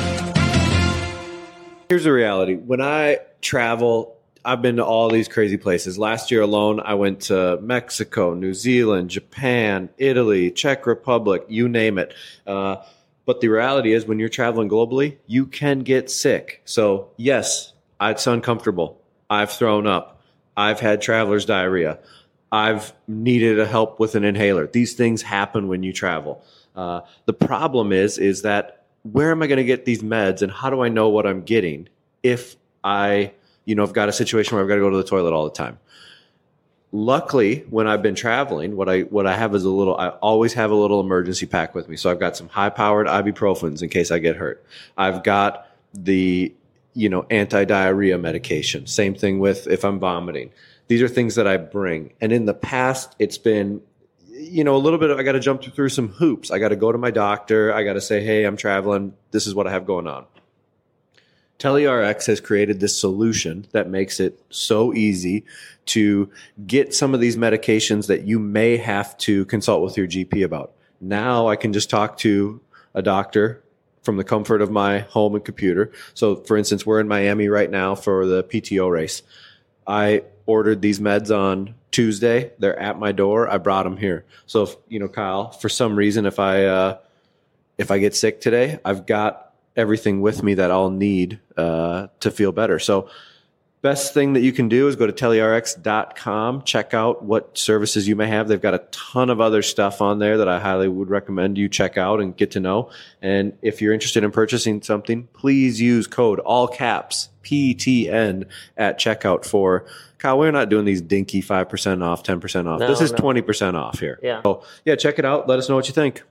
S6: Here's the reality. When I travel, I've been to all these crazy places. Last year alone, I went to Mexico, New Zealand, Japan, Italy, Czech Republic, you name it. Uh, but the reality is when you're traveling globally, you can get sick. So yes, it's uncomfortable. I've thrown up. I've had traveler's diarrhea. I've needed a help with an inhaler. These things happen when you travel. Uh, the problem is, is that where am I going to get these meds and how do I know what I'm getting if I... you know, I've got a situation where I've got to go to the toilet all the time. Luckily, when I've been traveling, what I what I have is a little, I always have a little emergency pack with me. So I've got some high-powered ibuprofens in case I get hurt. I've got the, you know, anti-diarrhea medication. Same thing with if I'm vomiting. These are things that I bring. And in the past, it's been, you know, a little bit of, I got to jump through some hoops. I got to go to my doctor. I got to say, hey, I'm traveling. This is what I have going on. TeleRx has created this solution that makes it so easy to get some of these medications that you may have to consult with your G P about. Now I can just talk to a doctor from the comfort of my home and computer. So, for instance, we're in Miami right now for the P T O race. I ordered these meds on Tuesday. They're at my door. I brought them here. So, if, you know, Kyle, for some reason, if I uh, if I get sick today, I've got everything with me that I'll need uh, to feel better. So best thing that you can do is go to telerx dot com, check out what services you may have. They've got a ton of other stuff on there that I highly would recommend you check out and get to know. And if you're interested in purchasing something, please use code all caps P T N at checkout for Kyle. We're not doing these dinky five percent off, ten percent off.
S2: No,
S6: this is
S2: no.
S6: twenty percent off here.
S2: Yeah.
S6: So yeah, check it out. Let us know what you think.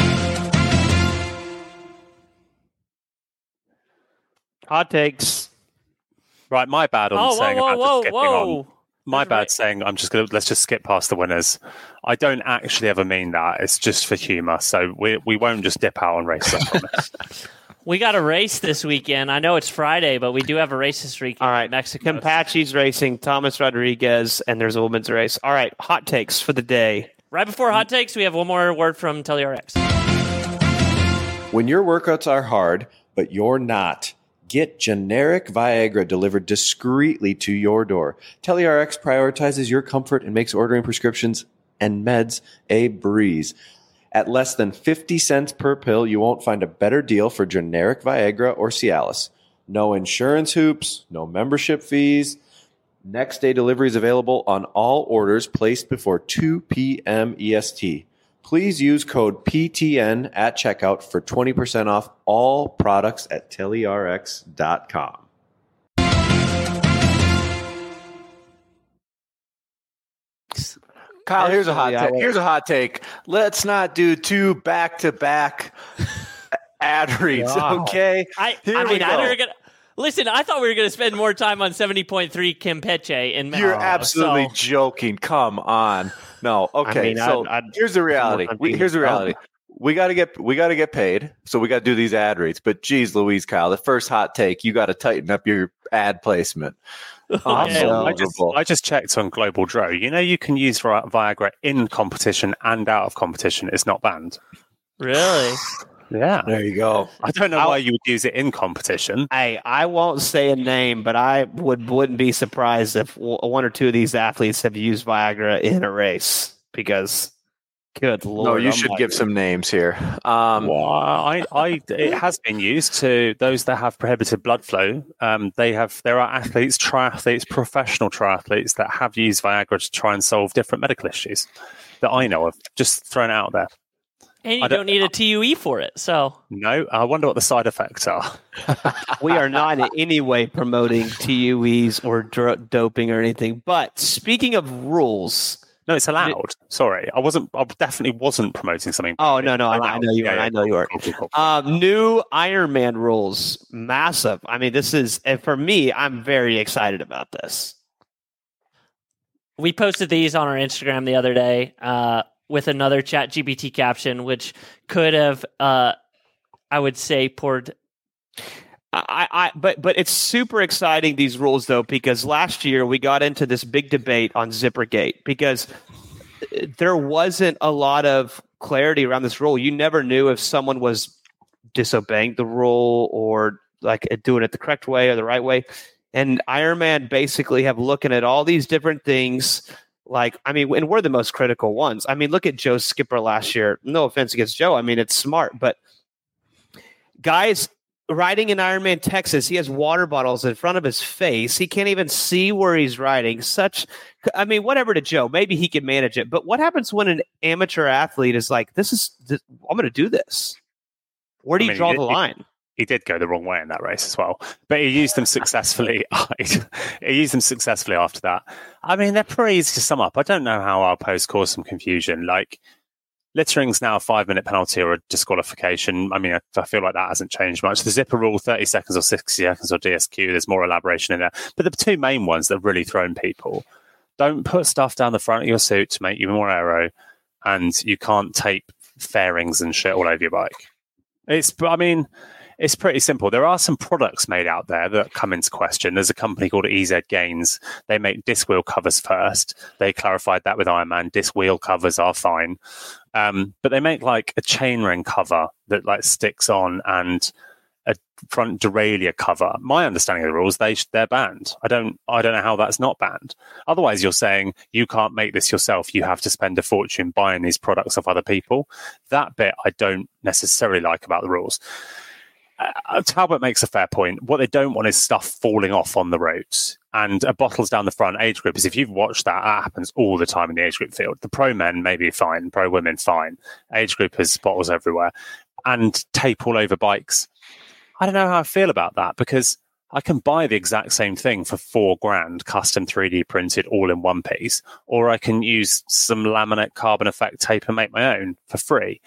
S3: Hot takes.
S4: Right, my bad on
S2: Oh, whoa,
S4: saying
S2: whoa,
S4: about
S2: whoa,
S4: just skipping on.
S2: whoa.
S4: My
S2: That's
S4: bad
S2: right.
S4: saying I'm just gonna let's just skip past the winners. I don't actually ever mean that. It's just for humour. So we we won't just dip out on races. I promise.
S2: We got a race this weekend. I know it's Friday, but we do have a race this weekend.
S3: All right,
S2: in Mexico.
S3: Campachi's racing, Thomas Rodriguez, and there's a women's race. All right, hot takes for the day.
S2: Right before hot takes, we have one more word from TeleRx.
S6: When your workouts are hard, but you're not, get generic Viagra delivered discreetly to your door. TeleRx prioritizes your comfort and makes ordering prescriptions and meds a breeze. At less than fifty cents per pill, you won't find a better deal for generic Viagra or Cialis. No insurance hoops, no membership fees. Next day delivery is available on all orders placed before two p.m. E S T. Please use code P T N at checkout for twenty percent off all products at telerx dot com.
S5: Kyle, here's a hot
S3: Yeah,
S5: take. Here's a hot take. Let's not do two back-to-back ad reads,
S3: Wow.
S5: okay?
S2: I,
S5: Here
S2: I
S5: we
S2: mean, I
S5: go.
S2: we were gonna listen. I thought we were going to spend more time on seventy point three Campeche in Mexico.
S5: You're absolutely
S2: so-
S5: joking. Come on. No. Okay.
S3: mean,
S5: so
S3: I'd- I'd-
S5: here's the reality.
S3: I'm
S5: We,
S3: being-
S5: here's the reality. We got to get we got to get paid. So we got to do these ad reads. But geez, Louise, Kyle, the first hot take, you got to tighten up your ad placement.
S2: Okay.
S4: I just,
S5: Unbelievable.
S4: I just checked on Global Dro. You know, you can use Vi- Viagra in competition and out of competition. It's not banned.
S2: Really?
S4: Yeah.
S5: There you go.
S4: I don't know
S3: I'll-
S4: why you would use it in competition.
S3: Hey, I won't say a name, but I would wouldn't be surprised if w- one or two of these athletes have used Viagra in a race because, good lord,
S5: No, you
S3: I'm
S5: should
S3: like-
S5: give some names here. Um,
S4: Well, I, I, it has been used to those that have prohibited blood flow. Um, they have, there are athletes, triathletes, professional triathletes that have used Viagra to try and solve different medical issues that I know of. Just thrown it out there.
S2: And you
S4: I
S2: don't,
S4: don't-
S2: need a T U E for it. So
S4: No, I wonder what the side effects are.
S3: We are not in any way promoting T U Es or dr- doping or anything. But speaking of rules,
S4: No, it's allowed. Sorry, I wasn't. I definitely wasn't promoting something.
S3: oh no, no, I, I
S4: Allowed.
S3: know you
S4: Yeah,
S3: are.
S4: yeah,
S3: I know you are.
S4: cool, cool, cool, cool.
S3: Um, new Ironman rules, massive. I mean, this is and for me. I'm very excited about this.
S2: we posted these on our Instagram the other day uh, with another Chat G P T caption, which could have, uh, I would say, poured.
S3: I, I, but but it's super exciting these rules though because last year we got into this big debate on Zippergate because there wasn't a lot of clarity around this rule. You never knew if someone was disobeying the rule or like doing it the correct way or the right way. And Ironman basically have looking at all these different things. Like, I mean, and we're the most critical ones. I mean, look at Joe Skipper last year. No offense against Joe. I mean, it's smart, but guys riding in Ironman Texas, he has water bottles in front of his face. He can't even see where he's riding. Such, I mean, whatever to Joe. Maybe he can manage it. But what happens when an amateur athlete is like, this is, this, I'm going to do this? Where do
S4: I
S3: you
S4: mean,
S3: draw
S4: it-
S3: the
S4: it-
S3: line?
S4: He did go the wrong way in that race as well, but he used them successfully. he used them successfully after that. I mean, they're pretty easy to sum up. I don't know how our post caused some confusion. Like, littering's now a five-minute penalty or a disqualification. I mean, I, I feel like that hasn't changed much. The zipper rule, thirty seconds or sixty seconds or D S Q, there's more elaboration in there. But the two main ones that have really thrown people, don't put stuff down the front of your suit to make you more aero, and you can't tape fairings and shit all over your bike. It's, I mean... It's pretty simple. There are some products made out there that come into question. There's a company called E Z Gains. They make disc wheel covers first. They clarified that with Ironman. Disc wheel covers are fine. Um, but they make like a chainring cover that like sticks on and a front derailleur cover. My understanding of the rules, they they're banned. I don't I don't know how that's not banned. Otherwise, you're saying you can't make this yourself. You have to spend a fortune buying these products off other people. That bit I don't necessarily like about the rules. Uh, Talbot makes a fair point. What they don't want is stuff falling off on the roads. and a bottle's down the front age group. Is if you've watched that, that happens all the time in the age group field. The pro men maybe fine, pro women fine. Age groupers, bottles everywhere, and tape all over bikes. I don't know how I feel about that, because I can buy the exact same thing for four grand, custom three D printed, all in one piece, or I can use some laminate carbon effect tape and make my own for free.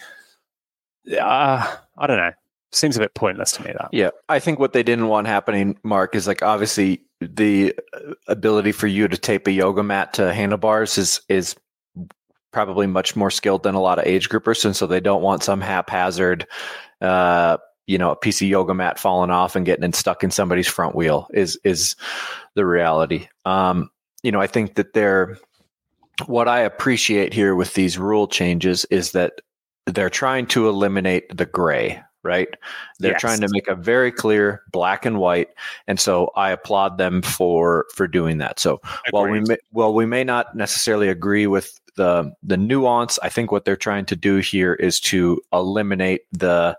S4: Uh, I don't know. Seems a bit pointless to me, that.
S5: Yeah, I think what they didn't want happening, Mark, is like obviously the ability for you to tape a yoga mat to handlebars is is probably much more skilled than a lot of age groupers, and so they don't want some haphazard, uh, you know, a piece of yoga mat falling off and getting stuck in somebody's front wheel is is the reality. Um, you know, I think that they're what I appreciate here with these rule changes is that they're trying to eliminate the gray. Right. They're
S4: Yes.
S5: trying to make a very clear black and white. And so I applaud them for, for doing that. So while we
S4: Agreed.
S5: may, well, we may not necessarily agree with the, the nuance, I think what they're trying to do here is to eliminate the,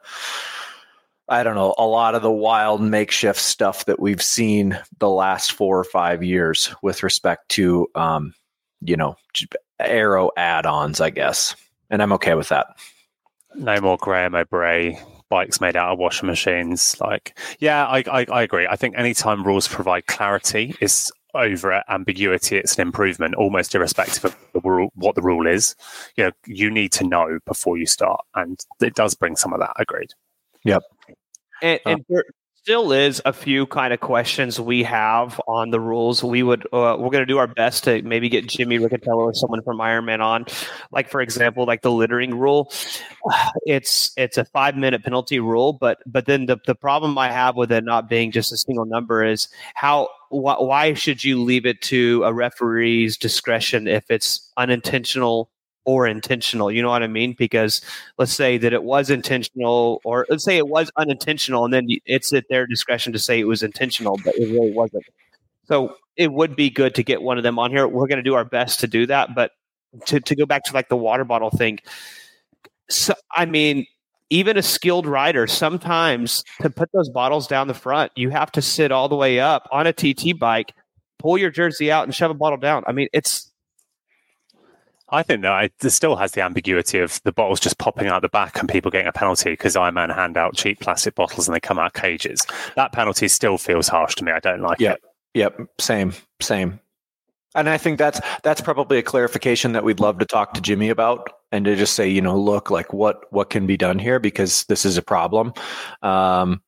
S5: I don't know, a lot of the wild makeshift stuff that we've seen the last four or five years with respect to, um, you know, aero add-ons, I guess. And I'm okay with that.
S4: No more Graham O'Bray bikes made out of washing machines. Like, yeah, I, I, I agree. I think anytime rules provide clarity is over ambiguity, it's an improvement, almost irrespective of the rule, what the rule is. You know, you need to know before you start, and it does bring some of that. Agreed.
S5: Yep.
S3: And, and there still is a few kind of questions we have on the rules. We would uh, we're going to do our best to maybe get Jimmy Riccatello or someone from Ironman on. Like, for example, like the littering rule. It's it's a five minute penalty rule, but but then the the problem I have with it not being just a single number is how wh- why should you leave it to a referee's discretion if it's unintentional or intentional? You know what I mean? Because let's say that it was intentional, or let's say it was unintentional, and then it's at their discretion to say it was intentional, but it really wasn't. So it would be good to get one of them on here. We're going to do our best to do that. But to, to go back to like the water bottle thing, so, I mean, even a skilled rider, sometimes to put those bottles down the front, you have to sit all the way up on a T T bike, pull your jersey out and shove a bottle down. I mean, it's,
S4: I think that it it still has the ambiguity of the bottles just popping out the back and people getting a penalty because Ironman hand out cheap plastic bottles and they come out cages. That penalty still feels harsh to me. I don't like
S5: Yep.
S4: it.
S5: Yep. Same, same. And I think that's, that's probably a clarification that we'd love to talk to Jimmy about, and to just say, you know, look, like what, what can be done here, because this is a problem. Um,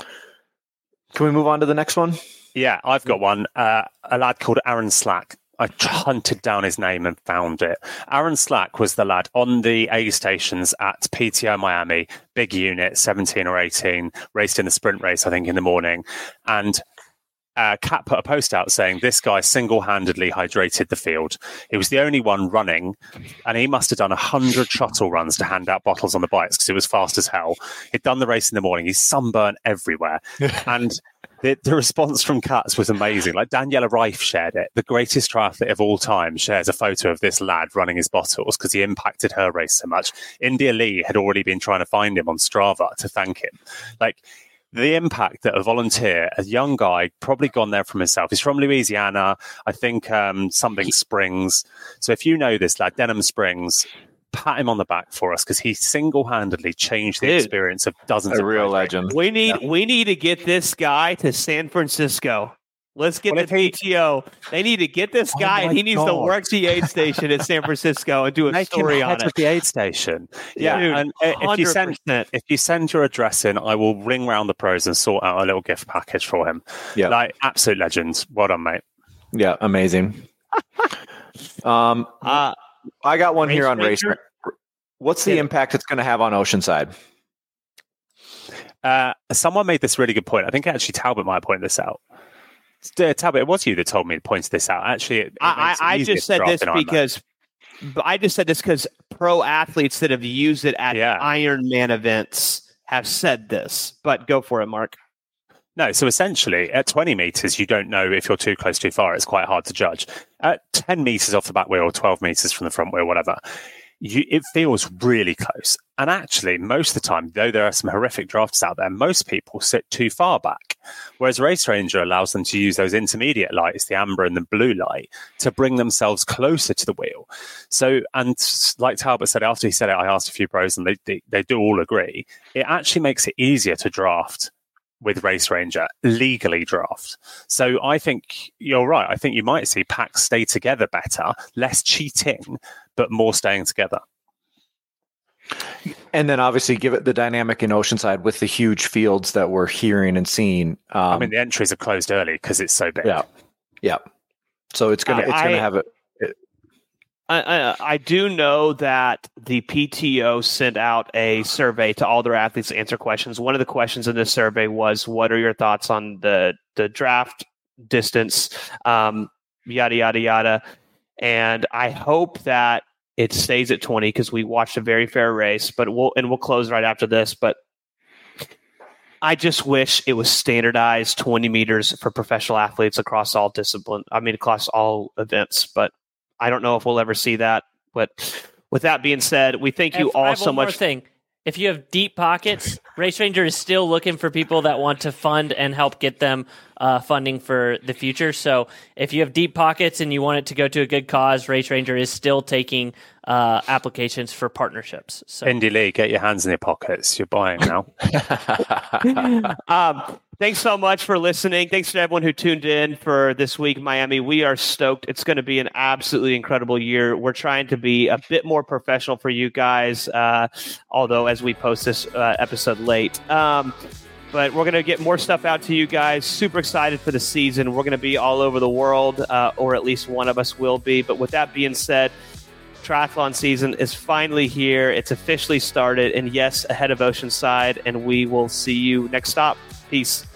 S5: can we move on to the next one?
S4: Yeah, I've got one. Uh, a lad called Aaron Slack. I hunted down his name and found it. Aaron Slack was the lad on the aid stations at P T O Miami, big unit, seventeen or eighteen, raced in the sprint race, I think, in the morning. And uh, Cat put a post out saying this guy single-handedly hydrated the field. He was the only one running, and he must have done one hundred shuttle runs to hand out bottles on the bikes because it was fast as hell. He'd done the race in the morning. He's sunburnt everywhere. And the, the response from Cats was amazing. Like, Daniela Rife shared it. The greatest triathlete of all time shares a photo of this lad running his bottles because he impacted her race so much. India Lee had already been trying to find him on Strava to thank him. Like, the impact that a volunteer, a young guy, probably gone there from himself. He's from Louisiana, I think um, something Springs. So if you know this lad, Denham Springs, pat him on the back for us because he single-handedly changed the
S3: Dude,
S4: experience of dozens
S5: A
S4: of
S5: real
S4: riders.
S5: legend.
S3: we need we need to get this guy to San Francisco. Let's get
S4: Well,
S3: the
S4: if he-
S3: P T O. They need to get this
S4: Oh
S3: guy, and
S4: my
S3: he needs to
S4: God.
S3: work the aid station at San Francisco and do a
S4: Make
S3: story
S4: him
S3: on
S4: head
S3: it.
S4: of the aid station. Yeah,
S3: Dude,
S4: and uh, if you send
S3: one hundred percent.
S4: if you send your address in, I will ring round the pros and sort out a little gift package for him.
S5: Yeah.
S4: Like, absolute legend. Well done, mate.
S5: Yeah. Amazing. um,
S3: Uh,
S5: I got one here on
S3: Race
S5: race. What's the
S3: Yeah.
S5: impact it's going to have on Oceanside?
S4: Uh, someone made this really good point. I think actually Talbot might have pointed this out. Uh, Talbot, it was you that told me to point this out. Actually, it, it
S3: I,
S4: makes it
S3: I I
S4: easier
S3: just
S4: to
S3: said
S4: draft
S3: this
S4: in Ironman.
S3: because but I just said this because pro athletes that have used it at
S4: Yeah.
S3: Ironman events have said this. But go for it, Mark.
S4: No, so essentially at twenty meters, you don't know if you're too close, too far. It's quite hard to judge. At ten meters off the back wheel, or twelve meters from the front wheel, whatever, you, it feels really close. And actually, most of the time, though there are some horrific drafts out there, most people sit too far back. Whereas Race Ranger allows them to use those intermediate lights, the amber and the blue light, to bring themselves closer to the wheel. So, and like Talbot said, after he said it, I asked a few pros and they, they, they do all agree. It actually makes it easier to draft with Race Ranger, legally draft. So I think you're right. I think you might see packs stay together better, less cheating, but more staying together.
S5: And then obviously give it the dynamic in Oceanside with the huge fields that we're hearing and seeing. Um,
S4: I mean, the entries are closed early because it's so big.
S5: Yeah. Yeah. So it's going to, it's going to have a, it,
S3: I, I, I do know that the P T O sent out a survey to all their athletes to answer questions. One of the questions in this survey was, what are your thoughts on the, the draft distance, um, yada, yada, yada. And I hope that it stays at twenty because we watched a very fair race, but we'll, and we'll close right after this. But I just wish it was standardized twenty meters for professional athletes across all disciplines. I mean, across all events, but I don't know if we'll ever see that. But with that being said, we thank you
S2: If-
S3: all
S2: I have
S3: so
S2: one more
S3: much.
S2: thing. If you have deep pockets, Race Ranger is still looking for people that want to fund and help get them uh, funding for the future. So if you have deep pockets and you want it to go to a good cause, Race Ranger is still taking uh, applications for partnerships. So
S4: Indy Lee, get your hands in your pockets. You're buying now.
S3: um, thanks so much for listening. Thanks to everyone who tuned in for this week, Miami. We are stoked. It's going to be an absolutely incredible year. We're trying to be a bit more professional for you guys, uh, although as we post this uh, episode late. Um, but we're going to get more stuff out to you guys. Super excited for the season. We're going to be all over the world, uh, or at least one of us will be. But with that being said, triathlon season is finally here. It's officially started, and yes, ahead of Oceanside, and we will see you next stop. Peace.